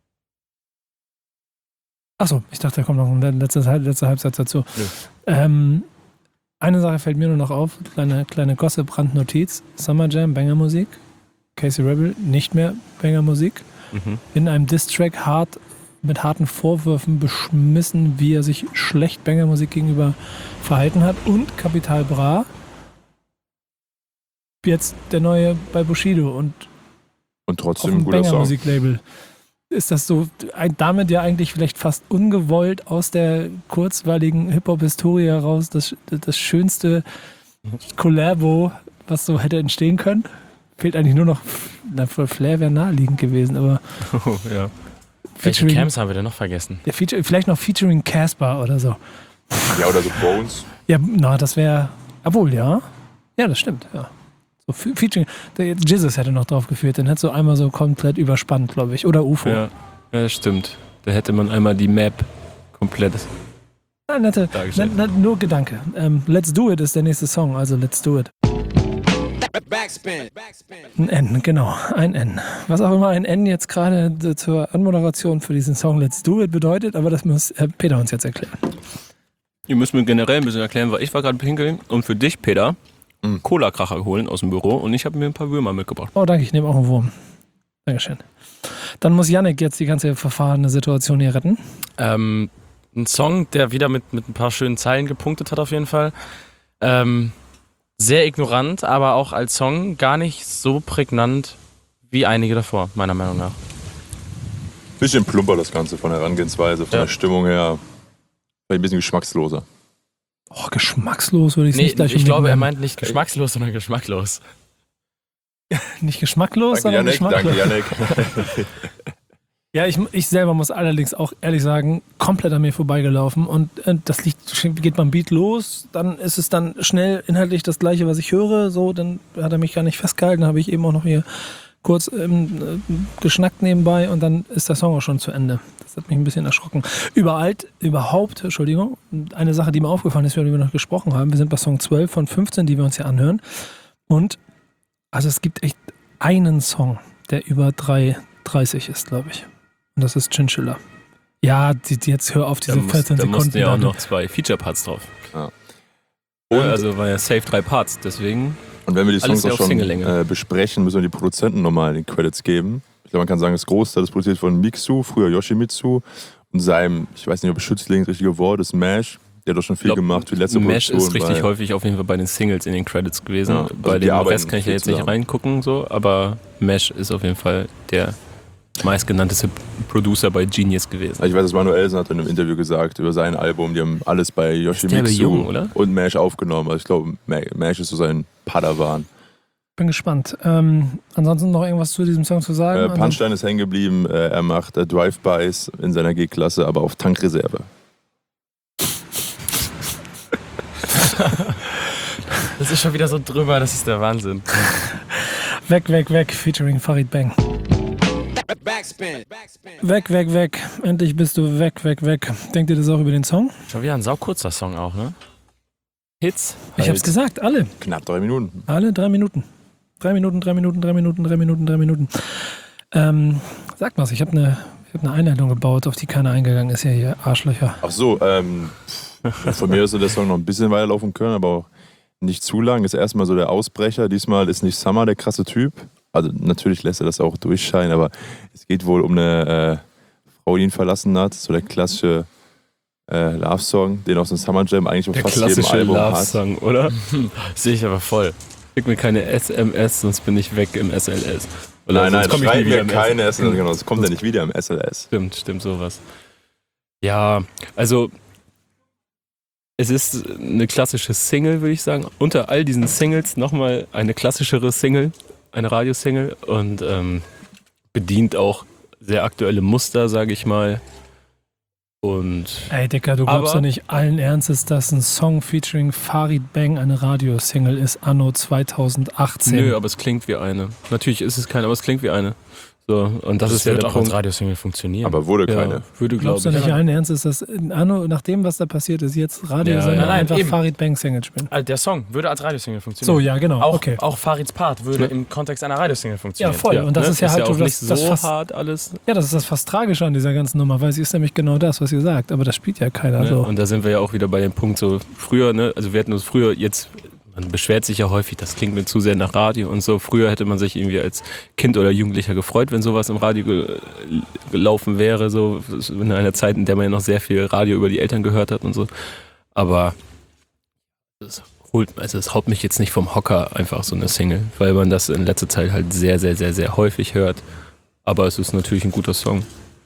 Achso, ich dachte, da kommt noch ein letzter, letzter Halbsatz dazu. Nö. Ähm, eine Sache fällt mir nur noch auf, kleine, kleine Gossip-Randnotiz. Summer Jam, Banger-Musik. Casey Rebel, nicht mehr Banger-Musik. Mhm. In einem Diss-Track hart, mit harten Vorwürfen beschmissen, wie er sich schlecht Banger-Musik gegenüber verhalten hat. Und Capital Bra, jetzt der neue bei Bushido und Und auf trotzdem ein dem guter Song. Banger-Musiklabel. Ist das so ein, damit ja eigentlich vielleicht fast ungewollt aus der kurzweiligen Hip-Hop-Historie heraus das, das schönste Collabo, was so hätte entstehen können? Fehlt eigentlich nur noch, na, Flair wäre naheliegend gewesen, aber Oh, ja. Welche featuring, Camps haben wir denn noch vergessen? ja, feature, vielleicht noch featuring Casper oder so. Ja, oder so Bones. Ja, na, das wäre, obwohl, ja. Ja, das stimmt, ja. So, fe- featuring, der Jesus hätte noch drauf geführt, den hätte so einmal so komplett überspannt, glaube ich. Oder U F O. Ja. Ja, das stimmt. Da hätte man einmal die Map komplett. Ja, nette, Dargestellt. net, net, nur Gedanke. Ähm, Let's Do It ist der nächste Song, also Let's Do It. Backspin. Backspin. Ein N, genau, ein N. Was auch immer ein N jetzt gerade äh, zur Anmoderation für diesen Song Let's Do It bedeutet, aber das muss äh, Peter uns jetzt erklären. Ihr müsst mir generell ein bisschen erklären, weil ich war gerade pinkeln und für dich, Peter, Mhm. Cola-Kracher holen aus dem Büro und ich habe mir ein paar Würmer mitgebracht. Oh, danke, ich nehme auch einen Wurm. Dankeschön. Dann muss Yannick jetzt die ganze verfahrene Situation hier retten. Ähm, ein Song, der wieder mit, mit ein paar schönen Zeilen gepunktet hat auf jeden Fall. Ähm, sehr ignorant, aber auch als Song gar nicht so prägnant wie einige davor, meiner Meinung nach. Bisschen plumper das Ganze von der Herangehensweise, von Ja. der Stimmung her. Vielleicht ein bisschen geschmacksloser. Oh, geschmackslos würde ich es Nee, nicht gleich ich glaube, er unbedingt meint nicht geschmackslos, sondern geschmacklos. nennen. Nicht geschmacklos, Danke, sondern Yannick. geschmacklos. Danke, Yannick. Ja, ich, ich selber muss allerdings auch ehrlich sagen, komplett an mir vorbeigelaufen. Und äh, das liegt, geht beim Beat los, dann ist es dann schnell inhaltlich das Gleiche, was ich höre. So, dann hat er mich gar nicht festgehalten, dann habe ich eben auch noch hier kurz ähm, äh, geschnackt nebenbei und dann ist der Song auch schon zu Ende. Das hat mich ein bisschen erschrocken. Überall, überhaupt, Entschuldigung, eine Sache, die mir aufgefallen ist, über die wir noch gesprochen haben, wir sind bei Song zwölf von fünfzehn, die wir uns hier anhören. Und also es gibt echt einen Song, der über drei dreißig ist, glaube ich. Und das ist Chinchilla. Ja, die, die jetzt hör auf diese Da, muss, vierzehn da Sekunden. mussten ja auch dann. noch zwei Feature-Parts drauf. Ja. Ja, Und- also war ja safe drei Parts, deswegen. Und wenn wir die Alles Songs sehr auch auf schon Single-Länge. äh, besprechen, müssen wir die Produzenten nochmal den Credits geben. Ich glaube, man kann sagen, das Großteil ist produziert von Mixu, früher Yoshimitsu und seinem, ich weiß nicht, ob Schützling das richtige Wort ist, Mash. Der hat doch schon viel Glaub, gemacht für die letzte Mesh Produktion. ist richtig bei- häufig auf jeden Fall bei den Singles in den Credits gewesen. Ja, also bei die dem arbeiten Rest kann ich ja viel jetzt nicht zusammen. reingucken, so, aber Mesh ist auf jeden Fall der meistgenannteste Producer bei Genius gewesen. Also ich weiß, dass Manuelsen hat in einem Interview gesagt über sein Album, die haben alles bei der Yoshimitsu jung, oder? und Mash aufgenommen. Also ich glaube, Mash ist so sein Padawan. Bin gespannt. Ähm, ansonsten noch irgendwas zu diesem Song zu sagen? Äh, Punchline ist hängen geblieben. Äh, er macht äh, Drive-Bys in seiner G-Klasse, aber auf Tankreserve. Das ist schon wieder so drüber, das ist der Wahnsinn. Weg, weg, weg, featuring Farid Bang. Backspin. Backspin. Weg, weg, weg. Endlich bist du weg, weg, weg. Denkt ihr das auch über den Song? Schon wieder ein saukurzer Song auch, ne? Hits. Ich hab's gesagt, alle. Knapp drei Minuten. Alle drei Minuten. Drei Minuten, drei Minuten, drei Minuten, drei Minuten, drei Minuten. Ähm, sag mal, ich habe eine hab ne Einleitung gebaut, auf die keiner eingegangen ist, ja hier, Arschlöcher. Ach so, ähm, von mir ist so der Song noch ein bisschen weiterlaufen können, aber auch nicht zu lang. Ist erstmal so der Ausbrecher. Diesmal ist nicht Summer der krasse Typ. Also natürlich lässt er das auch durchscheinen, aber es geht wohl um eine äh, Frau, die ihn verlassen hat. So der klassische äh, Love-Song, den auf so einem Summer Jam eigentlich auf Der fast jedem klassische Album hat. Love-Song, oder? Sehe ich aber voll. Schick mir keine S M S, sonst bin ich weg im S L S. Oder Nein, nein, sonst komm ich schreib nie wieder mir im keine S L S. S L S. Genau, das kommt ja nicht wieder im S L S. Stimmt, stimmt sowas. Ja, also es ist eine klassische Single, würde ich sagen. Unter all diesen Singles nochmal eine klassischere Single, eine Radiosingle und ähm, bedient auch sehr aktuelle Muster, sage ich mal. Und Ey, Dicker, du glaubst Aber- doch nicht allen Ernstes, dass ein Song featuring Farid Bang eine Radiosingle ist, anno zweitausendachtzehn. nö, aber es klingt wie eine. Natürlich ist es keine, aber es klingt wie eine. So, und das, Das ist ja wird der auch als Punkt. Radiosingle funktionieren. Aber wurde Ja, keine. würde, glaube Glaubst du ich. nicht allen Ernstes, dass in anno, nach dem, was da passiert ist, jetzt Radio Ja, sondern ja. einfach Eben. Farid Bang Single spielen? Also der Song würde als Radiosingle funktionieren. So, ja, genau. Auch, okay. auch Farids Part würde im Kontext einer Radiosingle Ja, funktionieren. voll. Und das ne? ist ja halt auch so nicht das, das so fast, hart alles. ja, das ist das fast Tragische an dieser ganzen Nummer, weil sie ist nämlich genau das, was ihr sagt, aber das spielt ja keiner Ne? so. Und da sind wir ja auch wieder bei dem Punkt so früher, ne? Also wir hatten uns früher jetzt, man beschwert sich ja häufig, das klingt mir zu sehr nach Radio und so. Früher hätte man sich irgendwie als Kind oder Jugendlicher gefreut, wenn sowas im Radio ge gelaufen wäre, so in einer Zeit, in der man ja noch sehr viel Radio über die Eltern gehört hat und so. Aber das holt, also es haut mich jetzt nicht vom Hocker, einfach so eine Single, weil man das in letzter Zeit halt sehr, sehr, sehr, sehr häufig hört. Aber es ist natürlich ein guter Song.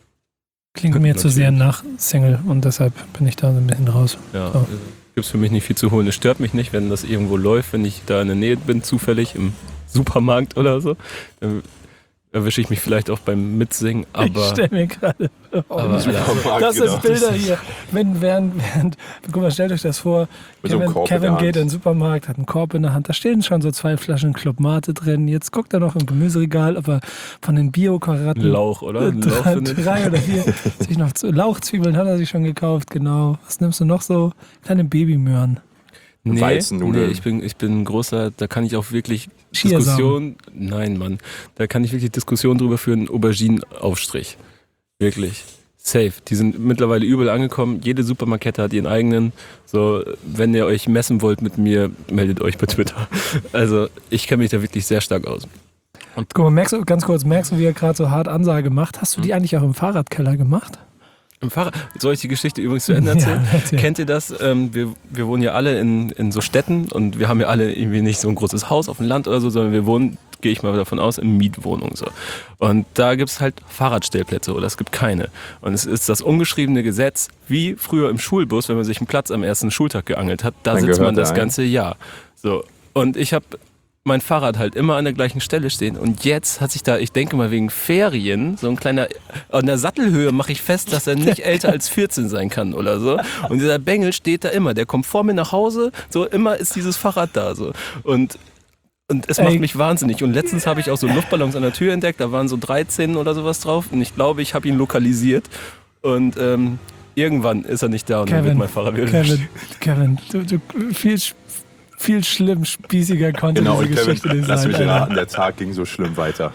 Klingt mir zu sehr nach Single und deshalb bin ich da so ein bisschen raus. Ja, So. gibt es für mich nicht viel zu holen. Es stört mich nicht, wenn das irgendwo läuft, wenn ich da in der Nähe bin, zufällig im Supermarkt oder so. Dann erwische ich mich vielleicht auch beim Mitsingen, Ich aber, stell mir gerade vor. aber Supermarkt, Das genau. sind Bilder hier. Wenn, während, während, guck mal, stellt euch das vor. Mit so einem Kevin, Korb in Kevin der Hand. geht in den Supermarkt, hat einen Korb in der Hand. Da stehen schon so zwei Flaschen Club Mate drin. Jetzt guckt er noch im Gemüseregal, ob er von den Bio-Karatten Lauch, oder? Ein Lauch drei, findet. drei oder vier sich noch zu, Lauchzwiebeln hat er sich schon gekauft, genau. Was nimmst du noch so? Kleine Babymöhren. Nee, Weizennudeln. nee, ich bin, ich bin ein großer, da kann ich auch wirklich Chiasamen. Diskussion, nein, Mann, da kann ich wirklich Diskussion drüber führen, Auberginenaufstrich. Wirklich. Safe. Die sind mittlerweile überall angekommen. Jede Supermarkette hat ihren eigenen. So, wenn ihr euch messen wollt mit mir, meldet euch bei Twitter. Also, ich kenne mich da wirklich sehr stark aus. Guck mal, merkst du, ganz kurz, merkst du, wie er gerade so hart Ansage macht? Hast du die eigentlich auch im Fahrradkeller gemacht? Im Fahrrad, soll ich die Geschichte übrigens zu Ende erzählen? Ja, erzähl. Kennt ihr das? Ähm, wir, wir wohnen ja alle in, in so Städten und wir haben ja alle irgendwie nicht so ein großes Haus auf dem Land oder so, sondern wir wohnen, gehe ich mal davon aus, in Mietwohnungen. So. Und da gibt es halt Fahrradstellplätze oder es gibt keine. Und es ist das ungeschriebene Gesetz, wie früher im Schulbus, wenn man sich einen Platz am ersten Schultag geangelt hat, da Dann sitzt man gehört das der ein. ganze Jahr. So. Und ich habe mein Fahrrad halt immer an der gleichen Stelle stehen. Und jetzt hat sich da, ich denke mal wegen Ferien, so ein kleiner, an der Sattelhöhe mache ich fest, dass er nicht älter als vierzehn sein kann oder so. Und dieser Bengel steht da immer. Der kommt vor mir nach Hause, so immer ist dieses Fahrrad da. So. Und, und es Ey. macht mich wahnsinnig. Und letztens habe ich auch so Luftballons an der Tür entdeckt, da waren so dreizehn oder sowas drauf. Und ich glaube, ich habe ihn lokalisiert. Und ähm, irgendwann ist er nicht da und dann wird Kevin, mein Fahrrad wieder Kevin, Kevin, du, du viel, viel schlimm, spießiger konnte Genau, und diese Geschichte Kevin, nicht lass sein. mich Alter. raten, der Tag ging so schlimm weiter.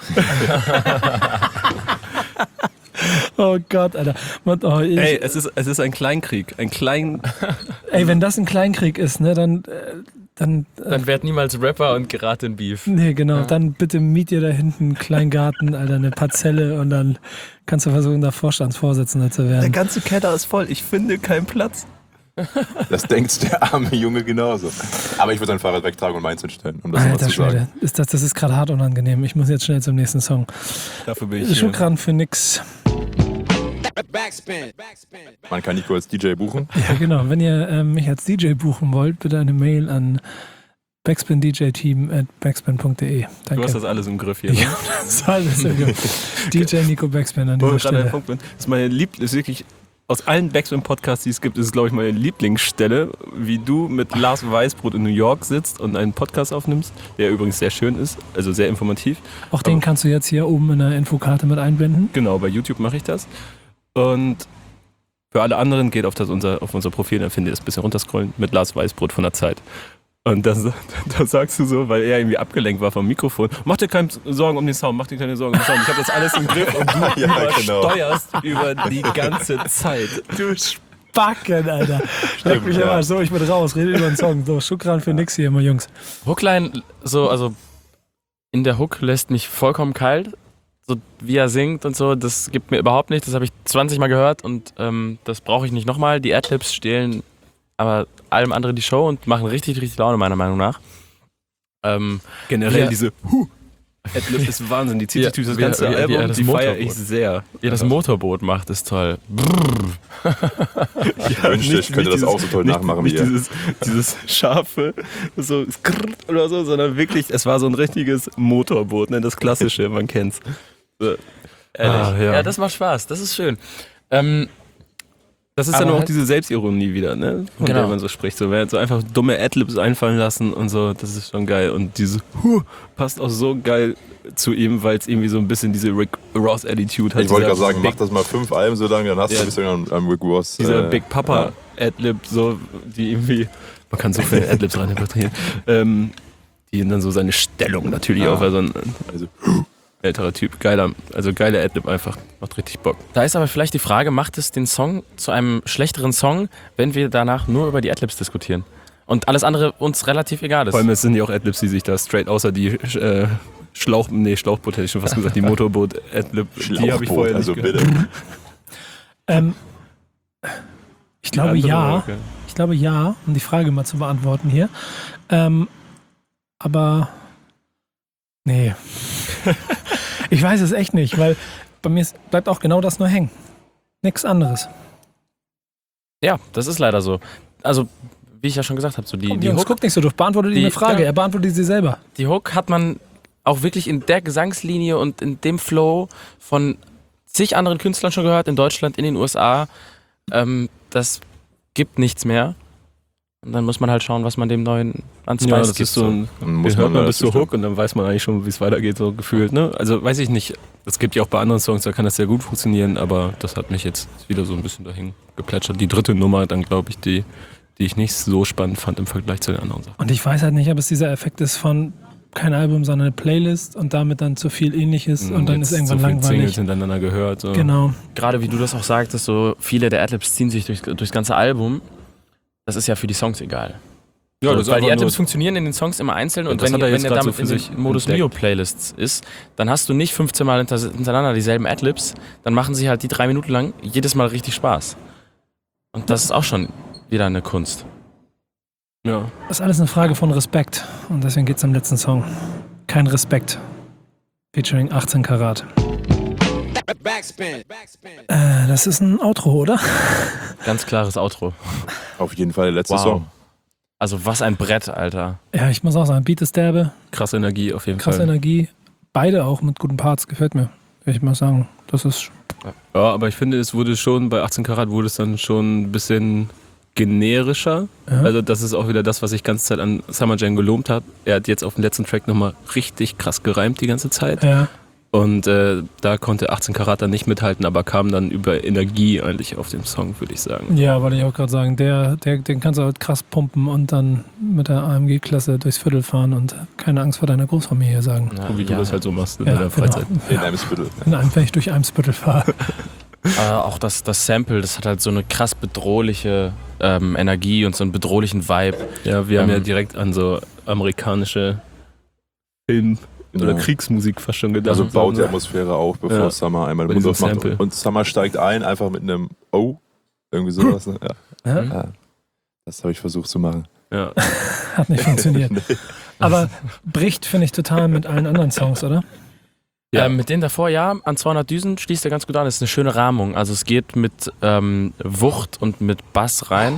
Oh Gott, Alter. Und, oh, ich, Ey, ey, es ist, es ist ein Kleinkrieg. Ein klein. wenn das ein Kleinkrieg ist, ne, dann, äh, dann, äh, Dann werd niemals Rapper und gerate in Beef. nee, genau, dann bitte miet dir da hinten einen Kleingarten, Alter, eine Parzelle und dann kannst du versuchen, da Vorstandsvorsitzender zu Der werden. ganze Keller ist voll. Ich finde keinen Platz. Das denkt der arme Junge genauso. Aber ich würde sein Fahrrad wegtragen und meins hinstellen, um das nochmal Alter zu sagen. Schwede, ist das, das ist gerade hart unangenehm. Ich muss jetzt schnell zum nächsten Song. Dafür bin ich Schukran für nix. Backspin. Backspin. Man kann Nico als D J buchen. Ja, genau. Wenn ihr ähm, mich als D J buchen wollt, bitte eine Mail an backspin d j team at backspin punkt d e. Danke. Du hast das alles im Griff hier. Ne? Ja, das ist alles im Griff. D J Nico Backspin an Wo dieser ich gerade an Stelle. dem Punkt bin, das ist meine Lieb ist wirklich aus allen Backspin-Podcasts, die es gibt, ist es, glaube ich, meine Lieblingsstelle, wie du mit Lars Weißbrot in New York sitzt und einen Podcast aufnimmst, der übrigens sehr schön ist, also sehr informativ. Auch den kannst du jetzt hier oben in der Infokarte mit einblenden. Genau, bei YouTube mache ich das. Und für alle anderen geht auf, das unser, auf unser Profil, dann findet ihr das ein bisschen runterscrollen mit Lars Weißbrot von der Zeit. Und da, da sagst du so, weil er irgendwie abgelenkt war vom Mikrofon, mach dir keine Sorgen um den Sound, mach dir keine Sorgen um den Sound. Ich habe das alles im Griff und du Ja, genau. übersteuerst über die ganze Zeit. Du Spacken, Alter. Leck mich ja. aber so, ich bin raus, rede über den Song. So, Schukran für nix hier immer, Jungs. Hookline, so, also in der Hook lässt mich vollkommen kalt. So wie er singt und so, das gibt mir überhaupt nichts. Das habe ich zwanzig Mal gehört und ähm, das brauche ich nicht nochmal. Die Adlibs stehlen aber allem anderen die Show und machen richtig, richtig Laune, meiner Meinung nach. Ähm, Generell Ja. diese Huh. Adlib ist Wahnsinn, die zieht Ja, sich durch das wie- ganze wie- wie Album, er das die feiere ich Motorboot. sehr. ja, das Motorboot macht ist toll. Ich wünschte, ich könnte das auch so toll nicht, nachmachen nicht wie ihr. dieses, dieses scharfe, so skrrt oder so, sondern wirklich, es war so ein richtiges Motorboot, ne, das klassische, man kennt's. So. Ehrlich. Ah, ja. ja. das macht Spaß, das ist schön. Ähm, Das ist Aber dann auch halt- diese Selbstironie wieder, ne? Von Genau. der man so spricht. So, wer so einfach dumme Adlibs einfallen lassen und so, das ist schon geil. Und diese Huh passt auch so geil zu ihm, weil es irgendwie so ein bisschen diese Rick Ross Attitude hat. Ich wollte Dieser gerade sagen, Big, mach das mal fünf Alben so lange, dann hast Ja. du ein bisschen am, am Rick Ross. Dieser äh, Big Papa Adlib, so, die irgendwie, man kann so viele Adlibs rein interpretieren, ähm, die ihm dann so seine Stellung natürlich Ja. auch, weil so ein Also, älterer Typ, geiler, also geiler Adlib einfach, macht richtig Bock. da ist aber vielleicht die Frage, macht es den Song zu einem schlechteren Song, wenn wir danach nur über die Adlibs diskutieren? Und alles andere uns relativ egal ist. Vor allem, es sind ja auch Adlibs, die sich da straight, außer die äh, Schlauch, nee, Schlauchboot hätte ich schon fast gesagt, die Motorboot-Adlib, die habe ich Schlauchboot, vorher also nicht bitte. gehört. Ähm, ich Die glaube andere ja. war okay. Ich glaube ja, um die Frage mal zu beantworten hier. Ähm, aber nee. Ich weiß es echt nicht, weil bei mir ist, bleibt auch genau das nur hängen. Nichts anderes. Ja, das ist leider so. Also, wie ich ja schon gesagt habe, so die, Komm, die, Jungs, Hook, guck nicht so durch. Beantworte dir die- eine Frage. ja. Er beantwortet sie selber. die Hook hat man auch wirklich in der Gesangslinie und in dem Flow von zig anderen Künstlern schon gehört, in Deutschland, in den U S A. Ähm, das gibt nichts mehr. Und dann muss man halt schauen, was man dem neuen ans Ja, Spice das gibt. ist so ein, Dann muss den hört man man bis dazu zur Hook und dann weiß man eigentlich schon, wie es weitergeht, so gefühlt, ne? Also weiß ich nicht, es gibt ja auch bei anderen Songs, da kann das sehr gut funktionieren, aber das hat mich jetzt wieder so ein bisschen dahin geplätschert. Die dritte Nummer dann, glaube ich, die, die ich nicht so spannend fand im Vergleich zu den anderen Sachen. Und ich weiß halt nicht, ob es dieser Effekt ist von kein Album, sondern eine Playlist und damit dann zu viel Ähnliches und dann Jetzt ist irgendwann so viele Singles langweilig. hintereinander gehört. So. Genau. Gerade wie du das auch sagtest, so viele der Adlibs ziehen sich durch, durchs ganze Album. Das ist ja für die Songs egal. Ja, So, das ist weil die einfach nur- Adlibs funktionieren in den Songs immer einzeln Ja, und das wenn, hat er wenn jetzt er grad damit so für in sich den Modus entdeckt. Mio Playlists ist, dann hast du nicht fünfzehn Mal hinter- hintereinander dieselben Adlibs, dann machen sie halt die drei Minuten lang jedes Mal richtig Spaß. Und das ist auch schon wieder eine Kunst. Ja. Das ist alles eine Frage von Respekt und deswegen geht es am letzten Song. Kein Respekt. Featuring achtzehn Karat. Backspin. Backspin. Äh, das ist ein Outro, oder? Ganz klares Outro. Auf jeden Fall der letzte Wow. Song. Also was ein Brett, Alter. Ja, ich muss auch sagen, Beat ist derbe, Krasse Energie auf jeden krasse Fall. Energie. Beide auch mit guten Parts, gefällt mir. Will ich mal sagen. Das ist. Ja, aber ich finde, es wurde schon, bei achtzehn Karat wurde es dann schon ein bisschen generischer. Ja. Also das ist auch wieder das, was ich die ganze Zeit an Summer Jam gelobt habe. Er hat jetzt auf dem letzten Track nochmal richtig krass gereimt die ganze Zeit. Ja. Und äh, da konnte achtzehn Karat dann nicht mithalten, aber kam dann über Energie eigentlich auf den Song, würde ich sagen. Ja, wollte ich auch gerade sagen. Der, der, den kannst du halt krass pumpen und dann mit der A M G-Klasse durchs Viertel fahren und keine Angst vor deiner Großfamilie sagen. Ja, So wie du ja. das halt so machst in Ja, deiner Freizeit. genau. In einem Spittel. In einem, wenn ich durch Eimsbüttel fahre. Äh, auch das, das Sample, das hat halt so eine krass bedrohliche ähm, Energie und so einen bedrohlichen Vibe. Ja, wir haben Ähm, ja direkt an so amerikanische Film- oder Ja. Kriegsmusik fast schon gedacht. Also baut die So, Atmosphäre auf, bevor Ja. Summer einmal Bei den Mund diesem aufmacht. Sample. Und Summer steigt ein, einfach mit einem Oh, irgendwie sowas. Ne? Ja. Ja. Ja. Das habe ich versucht zu machen. Ja. Hat nicht funktioniert. Aber bricht, finde ich, total mit allen anderen Songs, oder? Ja. Ähm, mit denen davor, ja, an zweihundert Düsen schließt er ganz gut an. Das ist eine schöne Rahmung. Also es geht mit ähm, Wucht und mit Bass rein.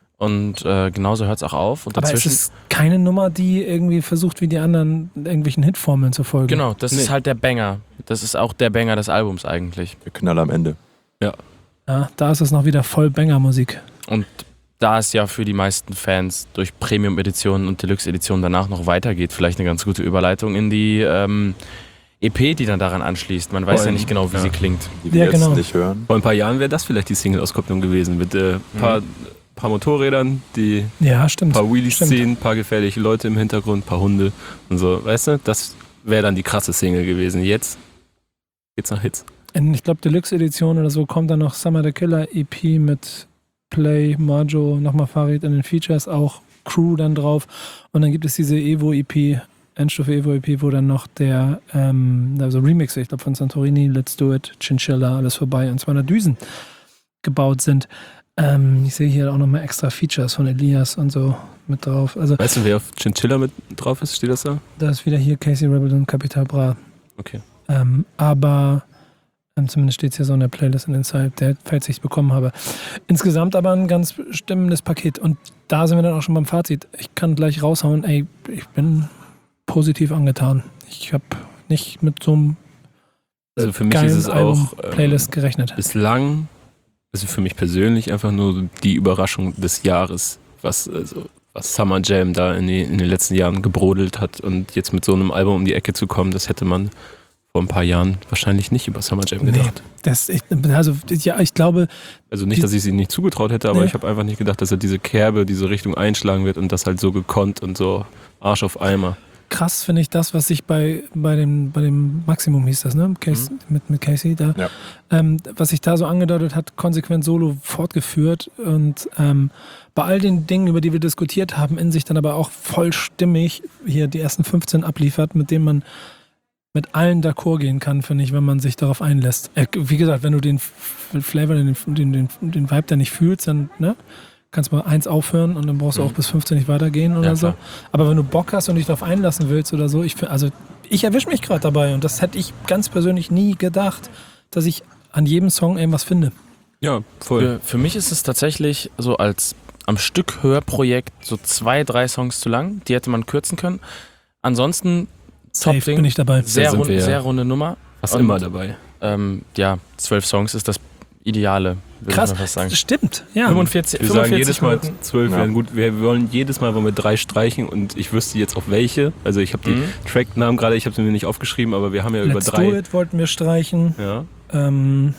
Und äh, genauso hört es auch auf. Und Aber es ist keine Nummer, die irgendwie versucht, wie die anderen irgendwelchen Hitformeln zu folgen. Genau, das Nee. ist halt der Banger. Das ist auch der Banger des Albums eigentlich. Der Knall am Ende. Ja, da ist es noch wieder voll Banger-Musik. Und da es ja für die meisten Fans durch Premium-Editionen und Deluxe-Editionen danach noch weitergeht, vielleicht eine ganz gute Überleitung in die ähm, E P, die dann daran anschließt. Man weiß Voll. ja nicht genau, wie Ja. sie klingt. Die wir Ja, jetzt genau. nicht hören. Vor ein paar Jahren wäre das vielleicht die Single-Auskopplung gewesen mit ein äh, paar, paar Motorrädern, die Ja, stimmt. paar Wheelies Stimmt. ziehen, paar gefährliche Leute im Hintergrund, paar Hunde und so. Weißt du, das wäre dann die krasse Single gewesen. Jetzt geht's nach Hits. In, ich glaube, Deluxe-Edition oder so kommt dann noch Summer the Killer E P mit Play, Marjo, nochmal Farid in den Features, auch Crew dann drauf. Und dann gibt es diese Evo-E P, Endstufe Evo-E P, wo dann noch der, ähm, also Remixe, ich glaube von Santorini, Let's Do It, Chinchilla, alles vorbei und zweihundert Düsen gebaut sind. Ähm, ich sehe hier auch nochmal extra Features von Elias und so mit drauf. Also Weißt du, wer auf Chinchilla mit drauf ist? Steht das da? da ist wieder hier Casey Rebel und Capital Bra. Okay. Ähm, aber ähm, zumindest steht es hier so in der Playlist in Inside, der, falls ich es bekommen habe. Insgesamt aber ein ganz stimmendes Paket. Und da sind wir dann auch schon beim Fazit. Ich kann gleich raushauen, ey, ich bin positiv angetan. Ich habe nicht mit so einem Also für mich geilen ist es Album, auch ähm, Playlist gerechnet. bislang, also für mich persönlich einfach nur die Überraschung des Jahres, was, also, was Summer Jam da in, die, in den letzten Jahren gebrodelt hat. Und jetzt mit so einem Album um die Ecke zu kommen, das hätte man vor ein paar Jahren wahrscheinlich nicht über Summer Jam gedacht. Das, ich, also, ja, ich glaube, Also nicht, Die- dass ich sie nicht zugetraut hätte, aber Nee. ich habe einfach nicht gedacht, dass er diese Kerbe, diese Richtung einschlagen wird und das halt so gekonnt und so Arsch auf Eimer. krass finde ich das, was sich bei, bei, dem, bei dem Maximum hieß das, ne? Case, mit, mit Casey da. Ja. Ähm, was sich da so angedeutet hat, konsequent solo fortgeführt und ähm, bei all den Dingen, über die wir diskutiert haben, in sich dann aber auch vollstimmig hier die ersten fünfzehn abliefert, mit denen man mit allen d'accord gehen kann, finde ich, wenn man sich darauf einlässt. Äh, wie gesagt, wenn du den F- Flavor, den, den, den, den Vibe da nicht fühlst, dann ne, kannst du mal eins aufhören und dann brauchst du auch bis fünfzehn nicht weitergehen oder Ja, so. klar. Aber wenn du Bock hast und dich darauf einlassen willst oder so, ich, find- also ich erwische mich gerade dabei und das hätte ich ganz persönlich nie gedacht, dass ich an jedem Song irgendwas finde. Ja, voll. Für, für mich ist es tatsächlich so als am Stück Hörprojekt so zwei, drei Songs zu lang. Die hätte man kürzen können. Ansonsten Safe Top-Ding. bin ich dabei. Sehr, sind rund, wir ja. sehr runde Nummer. Fast Und, immer dabei. Ähm, ja, zwölf Songs ist das Ideale, würde Krass, ich mal fast sagen. stimmt. Ja. fünfundvierzig, Wir sagen fünfundvierzig jedes Mal Minuten. zwölf Ja. wären gut. Wir wollen jedes Mal wollen wir drei streichen und ich wüsste jetzt auch welche. Also ich habe die Mhm. Tracknamen gerade, ich habe sie mir nicht aufgeschrieben, aber wir haben ja Let's über Do drei. It wollten wir streichen. Ja. Ähm,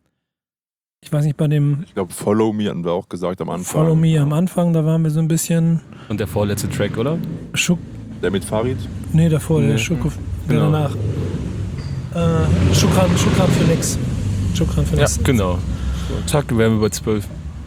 ich weiß nicht, bei dem Ich glaube, Follow Me hatten wir auch gesagt am Anfang. Follow Me am Anfang, da waren wir so ein bisschen Und der vorletzte Track, oder? Schuck. Der mit Farid? Nee, davor, der Nee. Schukuf, der Genau. danach. Äh, Schukran, Schukran für nix. Schukran für nix. Genau. Zack, wären wir bei zwölf.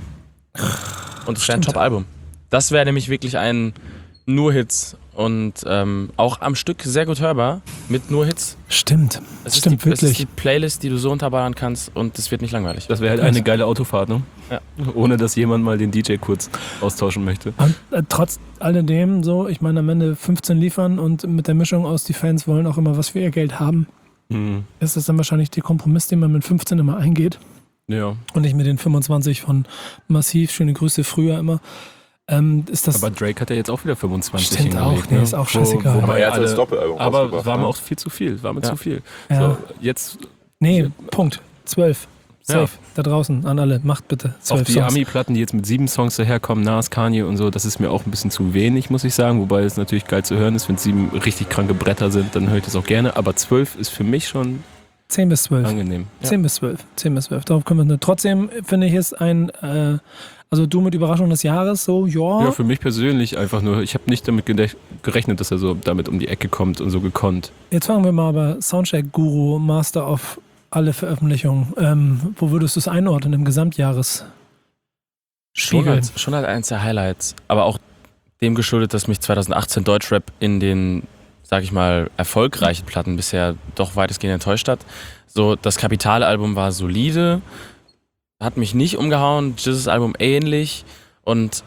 Und es wäre ein Stimmt. Top-Album. Das wäre nämlich wirklich ein nur Hits und ähm, auch am Stück sehr gut hörbar mit nur Hits. Stimmt. Es Stimmt, ist die, Es ist wirklich. die Playlist, die du so unterballern kannst und es wird nicht langweilig. Das wäre halt Krass. eine geile Autofahrt, ne? Ja. Ohne dass jemand mal den D J kurz austauschen möchte. Und äh, trotz alledem so, ich meine am Ende fünfzehn liefern und mit der Mischung aus, die Fans wollen auch immer was für ihr Geld haben, Mhm. ist das dann wahrscheinlich der Kompromiss, den man mit fünfzehn immer eingeht Ja. und nicht mit den fünfundzwanzig von Massiv, schöne Grüße früher immer. Ähm, ist das Aber Drake hat ja jetzt auch wieder fünfundzwanzig Stimmt auch, hingelegt, nee, ne? ist auch scheißegal. Wo, Aber wobei er hat alle, das Doppelalbum aber rausgebracht, war mir ne? auch viel zu viel. War mir Ja. zu viel. ja, So, jetzt nee, Punkt. zwölf. Safe. Ja. Da draußen an alle. Macht bitte auch zwölf die Songs. Ami-Platten, die jetzt mit sieben Songs daherkommen, Nas, Kanye und so, das ist mir auch ein bisschen zu wenig, muss ich sagen. Wobei es natürlich geil zu hören ist, wenn sieben richtig kranke Bretter sind, dann höre ich das auch gerne. Aber zwölf ist für mich schon zehn bis zwölf. angenehm. zehn bis zwölf. zehn bis zwölf. Darauf können wir nur. Trotzdem finde ich es ein, äh, also du mit Überraschung des Jahres, so, ja. Ja, für mich persönlich einfach nur, ich habe nicht damit gedech- gerechnet, dass er so damit um die Ecke kommt und so gekonnt. Jetzt fangen wir mal aber Soundcheck-Guru, Master of alle Veröffentlichungen. Ähm, wo würdest du es einordnen im Gesamtjahres? Schon Spiegel. als, schon als eins der Highlights. Aber auch dem geschuldet, dass mich zwanzig achtzehn Deutschrap in den, sag ich mal, erfolgreichen Platten bisher doch weitestgehend enttäuscht hat. So, das Kapital-Album war solide, hat mich nicht umgehauen, Jesus Album ähnlich und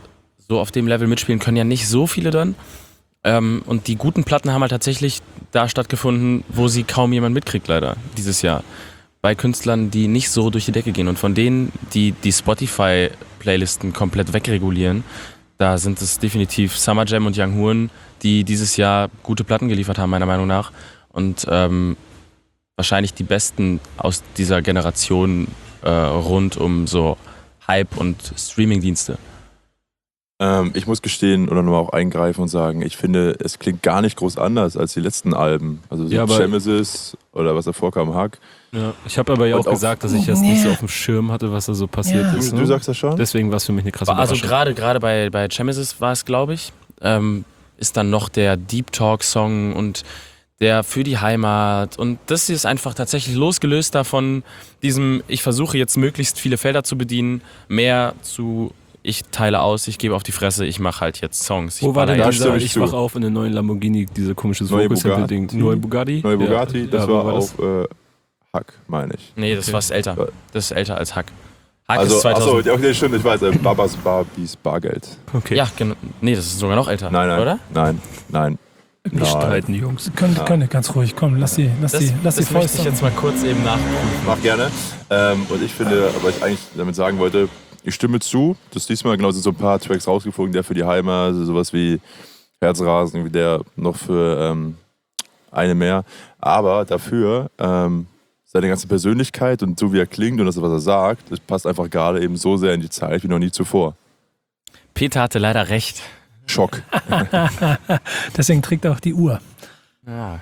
so auf dem Level mitspielen können ja nicht so viele dann. Ähm, und die guten Platten haben halt tatsächlich da stattgefunden, wo sie kaum jemand mitkriegt, leider, dieses Jahr. Bei Künstlern, die nicht so durch die Decke gehen. Und von denen, die die Spotify-Playlisten komplett wegregulieren, da sind es definitiv Summer Jam und Young Horn, die dieses Jahr gute Platten geliefert haben, meiner Meinung nach. Und ähm, wahrscheinlich die besten aus dieser Generation äh, rund um so Hype und Streamingdienste. Ähm, ich muss gestehen oder nochmal auch eingreifen und sagen, ich finde, es klingt gar nicht groß anders als die letzten Alben. Also so Ja, aber- Genesis oder was davor kam, Hack. Ja, ich habe aber ja Und auch auch- gesagt, dass ich das nicht so auf dem Schirm hatte, was da so passiert Ja. ist. Du, Ne? du sagst das schon? Deswegen war es für mich eine krasse Also Überraschung. gerade gerade bei, bei Genesis war es, glaube ich, ähm, ist dann noch der Deep Talk Song und der für die Heimat und das ist einfach tatsächlich losgelöst davon, diesem, ich versuche jetzt möglichst viele Felder zu bedienen, mehr zu, ich teile aus, ich gebe auf die Fresse, ich mache halt jetzt Songs. Ich Wo war denn baller da jetzt- dieser, stimme ich ich zu. wach auf in den neuen Lamborghini, diese komisches Neue Vocal-Sample-Ding? Bugatti. Neue Bugatti? Neue Bugatti, Ja. das Ja, wo war war das? auf äh, Hack, meine ich. Nee, das Okay. war älter. Ja. Das ist älter als Hack. Hack Also, ist achso, zweitausend. ja, okay, stimmt, ich weiß, äh, Babas Barbies Bargeld. Okay. Ja, genau. Nee, das ist sogar noch älter, Nein, nein, oder? nein, nein. Nicht Nein. streiten, Jungs. Können, können ganz ruhig, komm, lass die, lass die, lass die das möchte ich Fäuste. jetzt mal kurz eben nachprüfen. Mach gerne. Ähm, und ich finde, aber ich eigentlich damit sagen wollte, ich stimme zu, dass diesmal genau sind so ein paar Tracks rausgeflogen, der für die Heimat, also sowas wie Herzrasen, wie der noch für ähm, eine mehr. Aber dafür ähm, seine ganze Persönlichkeit und so wie er klingt und das, was er sagt, das passt einfach gerade eben so sehr in die Zeit wie noch nie zuvor. Peter hatte leider recht. Schock. Deswegen trägt er auch die Uhr. Ja.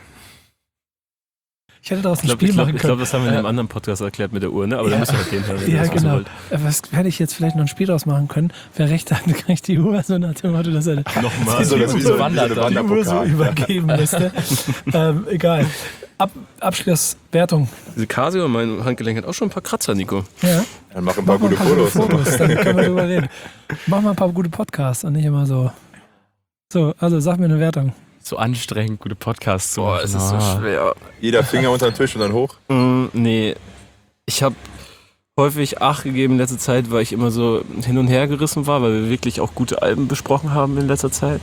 Ich hätte daraus Ich ein glaube, Spiel glaub, machen glaub, können. das haben wir in einem anderen Podcast erklärt mit der Uhr, ne? Aber Ja. da müssen wir den hören, wenn ihr Ja, das wissen genau. wollt. Was hätte ich jetzt vielleicht noch ein Spiel draus machen können? Wer recht hat, kriegt die Uhr, so nach dem Motto, dass er Nochmal. Wie so, das, wie so, wandert wie so da. eine die Uhr so Wanderpokal. übergeben müsste. ähm, egal. Ab, Abschlusswertung. Diese Casio, mein Handgelenk hat auch schon ein paar Kratzer, Nico. Ja. Dann mach ein paar Mach mal gute ein paar Fotos. gute Fotos, dann können wir drüber reden. Mach mal ein paar gute Podcasts und nicht immer so. So, also sag mir eine Wertung. So anstrengend, gute Podcasts zu Boah, machen. es ist so Ah. schwer. Jeder Finger unter den Tisch und dann hoch. Mm, nee, ich habe häufig acht gegeben in letzter Zeit, weil ich immer so hin und her gerissen war, weil wir wirklich auch gute Alben besprochen haben in letzter Zeit.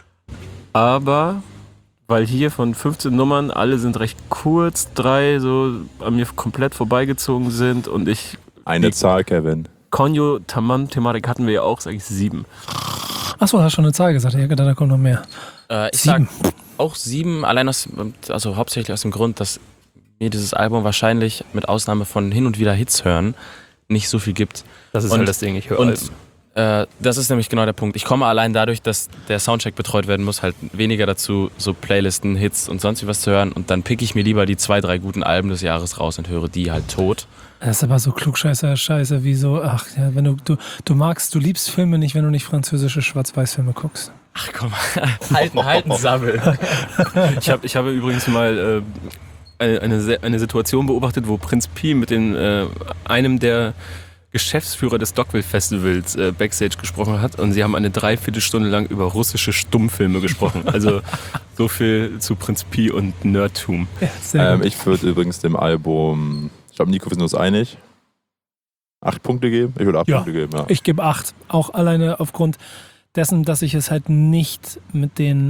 Aber weil hier von fünfzehn Nummern, alle sind recht kurz, drei so an mir komplett vorbeigezogen sind und ich, Eine Die- Zahl, Kevin. Konyo-Taman-Thematik hatten wir ja auch, sage ich sieben. Achso, hast schon eine Zahl gesagt. Ich hätte gedacht, da kommt noch mehr. Äh, ich Sieben. sag auch sieben, allein aus, also hauptsächlich aus dem Grund, dass mir dieses Album wahrscheinlich mit Ausnahme von hin und wieder Hits hören nicht so viel gibt. Das ist Und- halt das Ding, ich höre Und Alben. äh, das ist nämlich genau der Punkt. Ich komme allein dadurch, dass der Soundcheck betreut werden muss, halt weniger dazu, so Playlisten, Hits und sonst wie was zu hören. Und dann pick ich mir lieber die zwei, drei guten Alben des Jahres raus und höre die halt tot. Das ist aber so klugscheißer Scheiße, wie so, ach ja, wenn du, du, du magst, du liebst Filme nicht, wenn du nicht französische Schwarz-Weiß-Filme guckst. Ach komm, halten, halten Sabbel. Ich, hab, ich habe übrigens mal äh, eine, eine, Se- eine Situation beobachtet, wo Prinz Pi mit den, äh, einem der Geschäftsführer des Dogville Festivals äh, Backstage gesprochen hat und sie haben eine Dreiviertelstunde lang über russische Stummfilme gesprochen. Also so viel zu Prinz Pi und Nerdtum. Ja, sehr Ähm, gut. ich würde übrigens dem Album, ich glaube, Nico, wir sind uns einig, acht Punkte geben. Ich würde acht Ja. Punkte geben, ja. Ich gebe acht. Auch alleine aufgrund dessen, dass ich es halt nicht mit den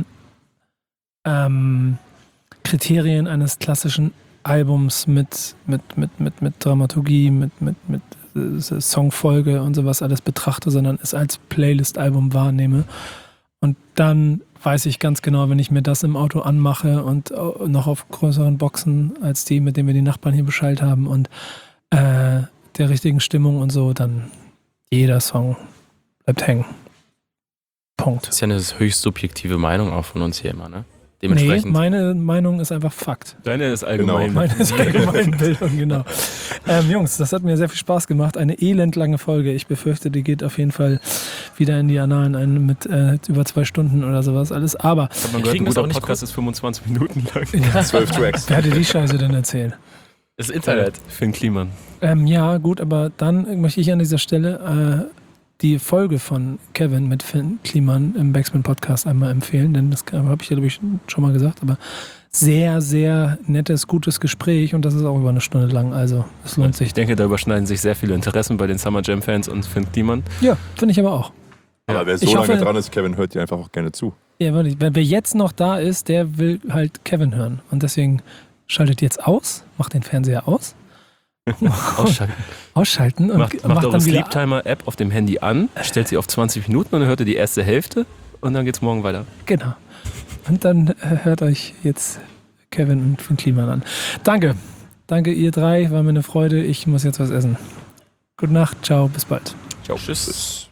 ähm, Kriterien eines klassischen Albums mit, mit, mit, mit, mit Dramaturgie, mit, mit, mit äh, Songfolge und sowas alles betrachte, sondern es als Playlist-Album wahrnehme. Und dann weiß ich ganz genau, wenn ich mir das im Auto anmache und äh, noch auf größeren Boxen als die, mit denen wir die Nachbarn hier Bescheid haben und äh, der richtigen Stimmung und so, dann jeder Song bleibt hängen. Punkt. Das ist ja eine höchst subjektive Meinung auch von uns hier immer, ne? Nee, Dementsprechend. meine Meinung ist einfach Fakt. Deine ist allgemein. Meine ist Allgemeinbildung, genau. Ähm, Jungs, das hat mir sehr viel Spaß gemacht. Eine elendlange Folge. Ich befürchte, die geht auf jeden Fall wieder in die Annalen ein mit äh, über zwei Stunden oder sowas alles. Aber Hat man Wir gehört, kriegen ein das guter auch nicht Podcast ist fünfundzwanzig Minuten lang. ja, Zwölf Tracks. wer hat dir die Scheiße denn erzählt? Das Internet. Finn Kliman. Ähm, ja, gut, aber dann möchte ich an dieser Stelle äh, die Folge von Kevin mit Finn Kliman im Backspin Podcast einmal empfehlen, denn das habe ich ja, glaube ich, schon mal gesagt, aber sehr, sehr nettes, gutes Gespräch und das ist auch über eine Stunde lang, also es lohnt sich. Ich denke, da überschneiden sich sehr viele Interessen bei den Summer Jam Fans und Finn Kliman. Ja, finde ich aber auch. Aber wer so Ich lange hoffe- dran ist, Kevin, hört dir einfach auch gerne zu. Ja, wirklich. Wer wer jetzt noch da ist, der will halt Kevin hören. Und deswegen schaltet jetzt aus, macht den Fernseher aus, Ausschalten. ausschalten und Macht, macht, macht eure dann wieder. Sleep Timer App auf dem Handy an, stellt sie auf zwanzig Minuten und dann hört ihr die erste Hälfte und dann geht's morgen weiter. Genau. Und dann äh, hört euch jetzt Kevin und Finn Kliman an. Danke. Danke, ihr drei. War mir eine Freude. Ich muss jetzt was essen. Gute Nacht. Ciao. Bis bald. Ciao. Tschüss.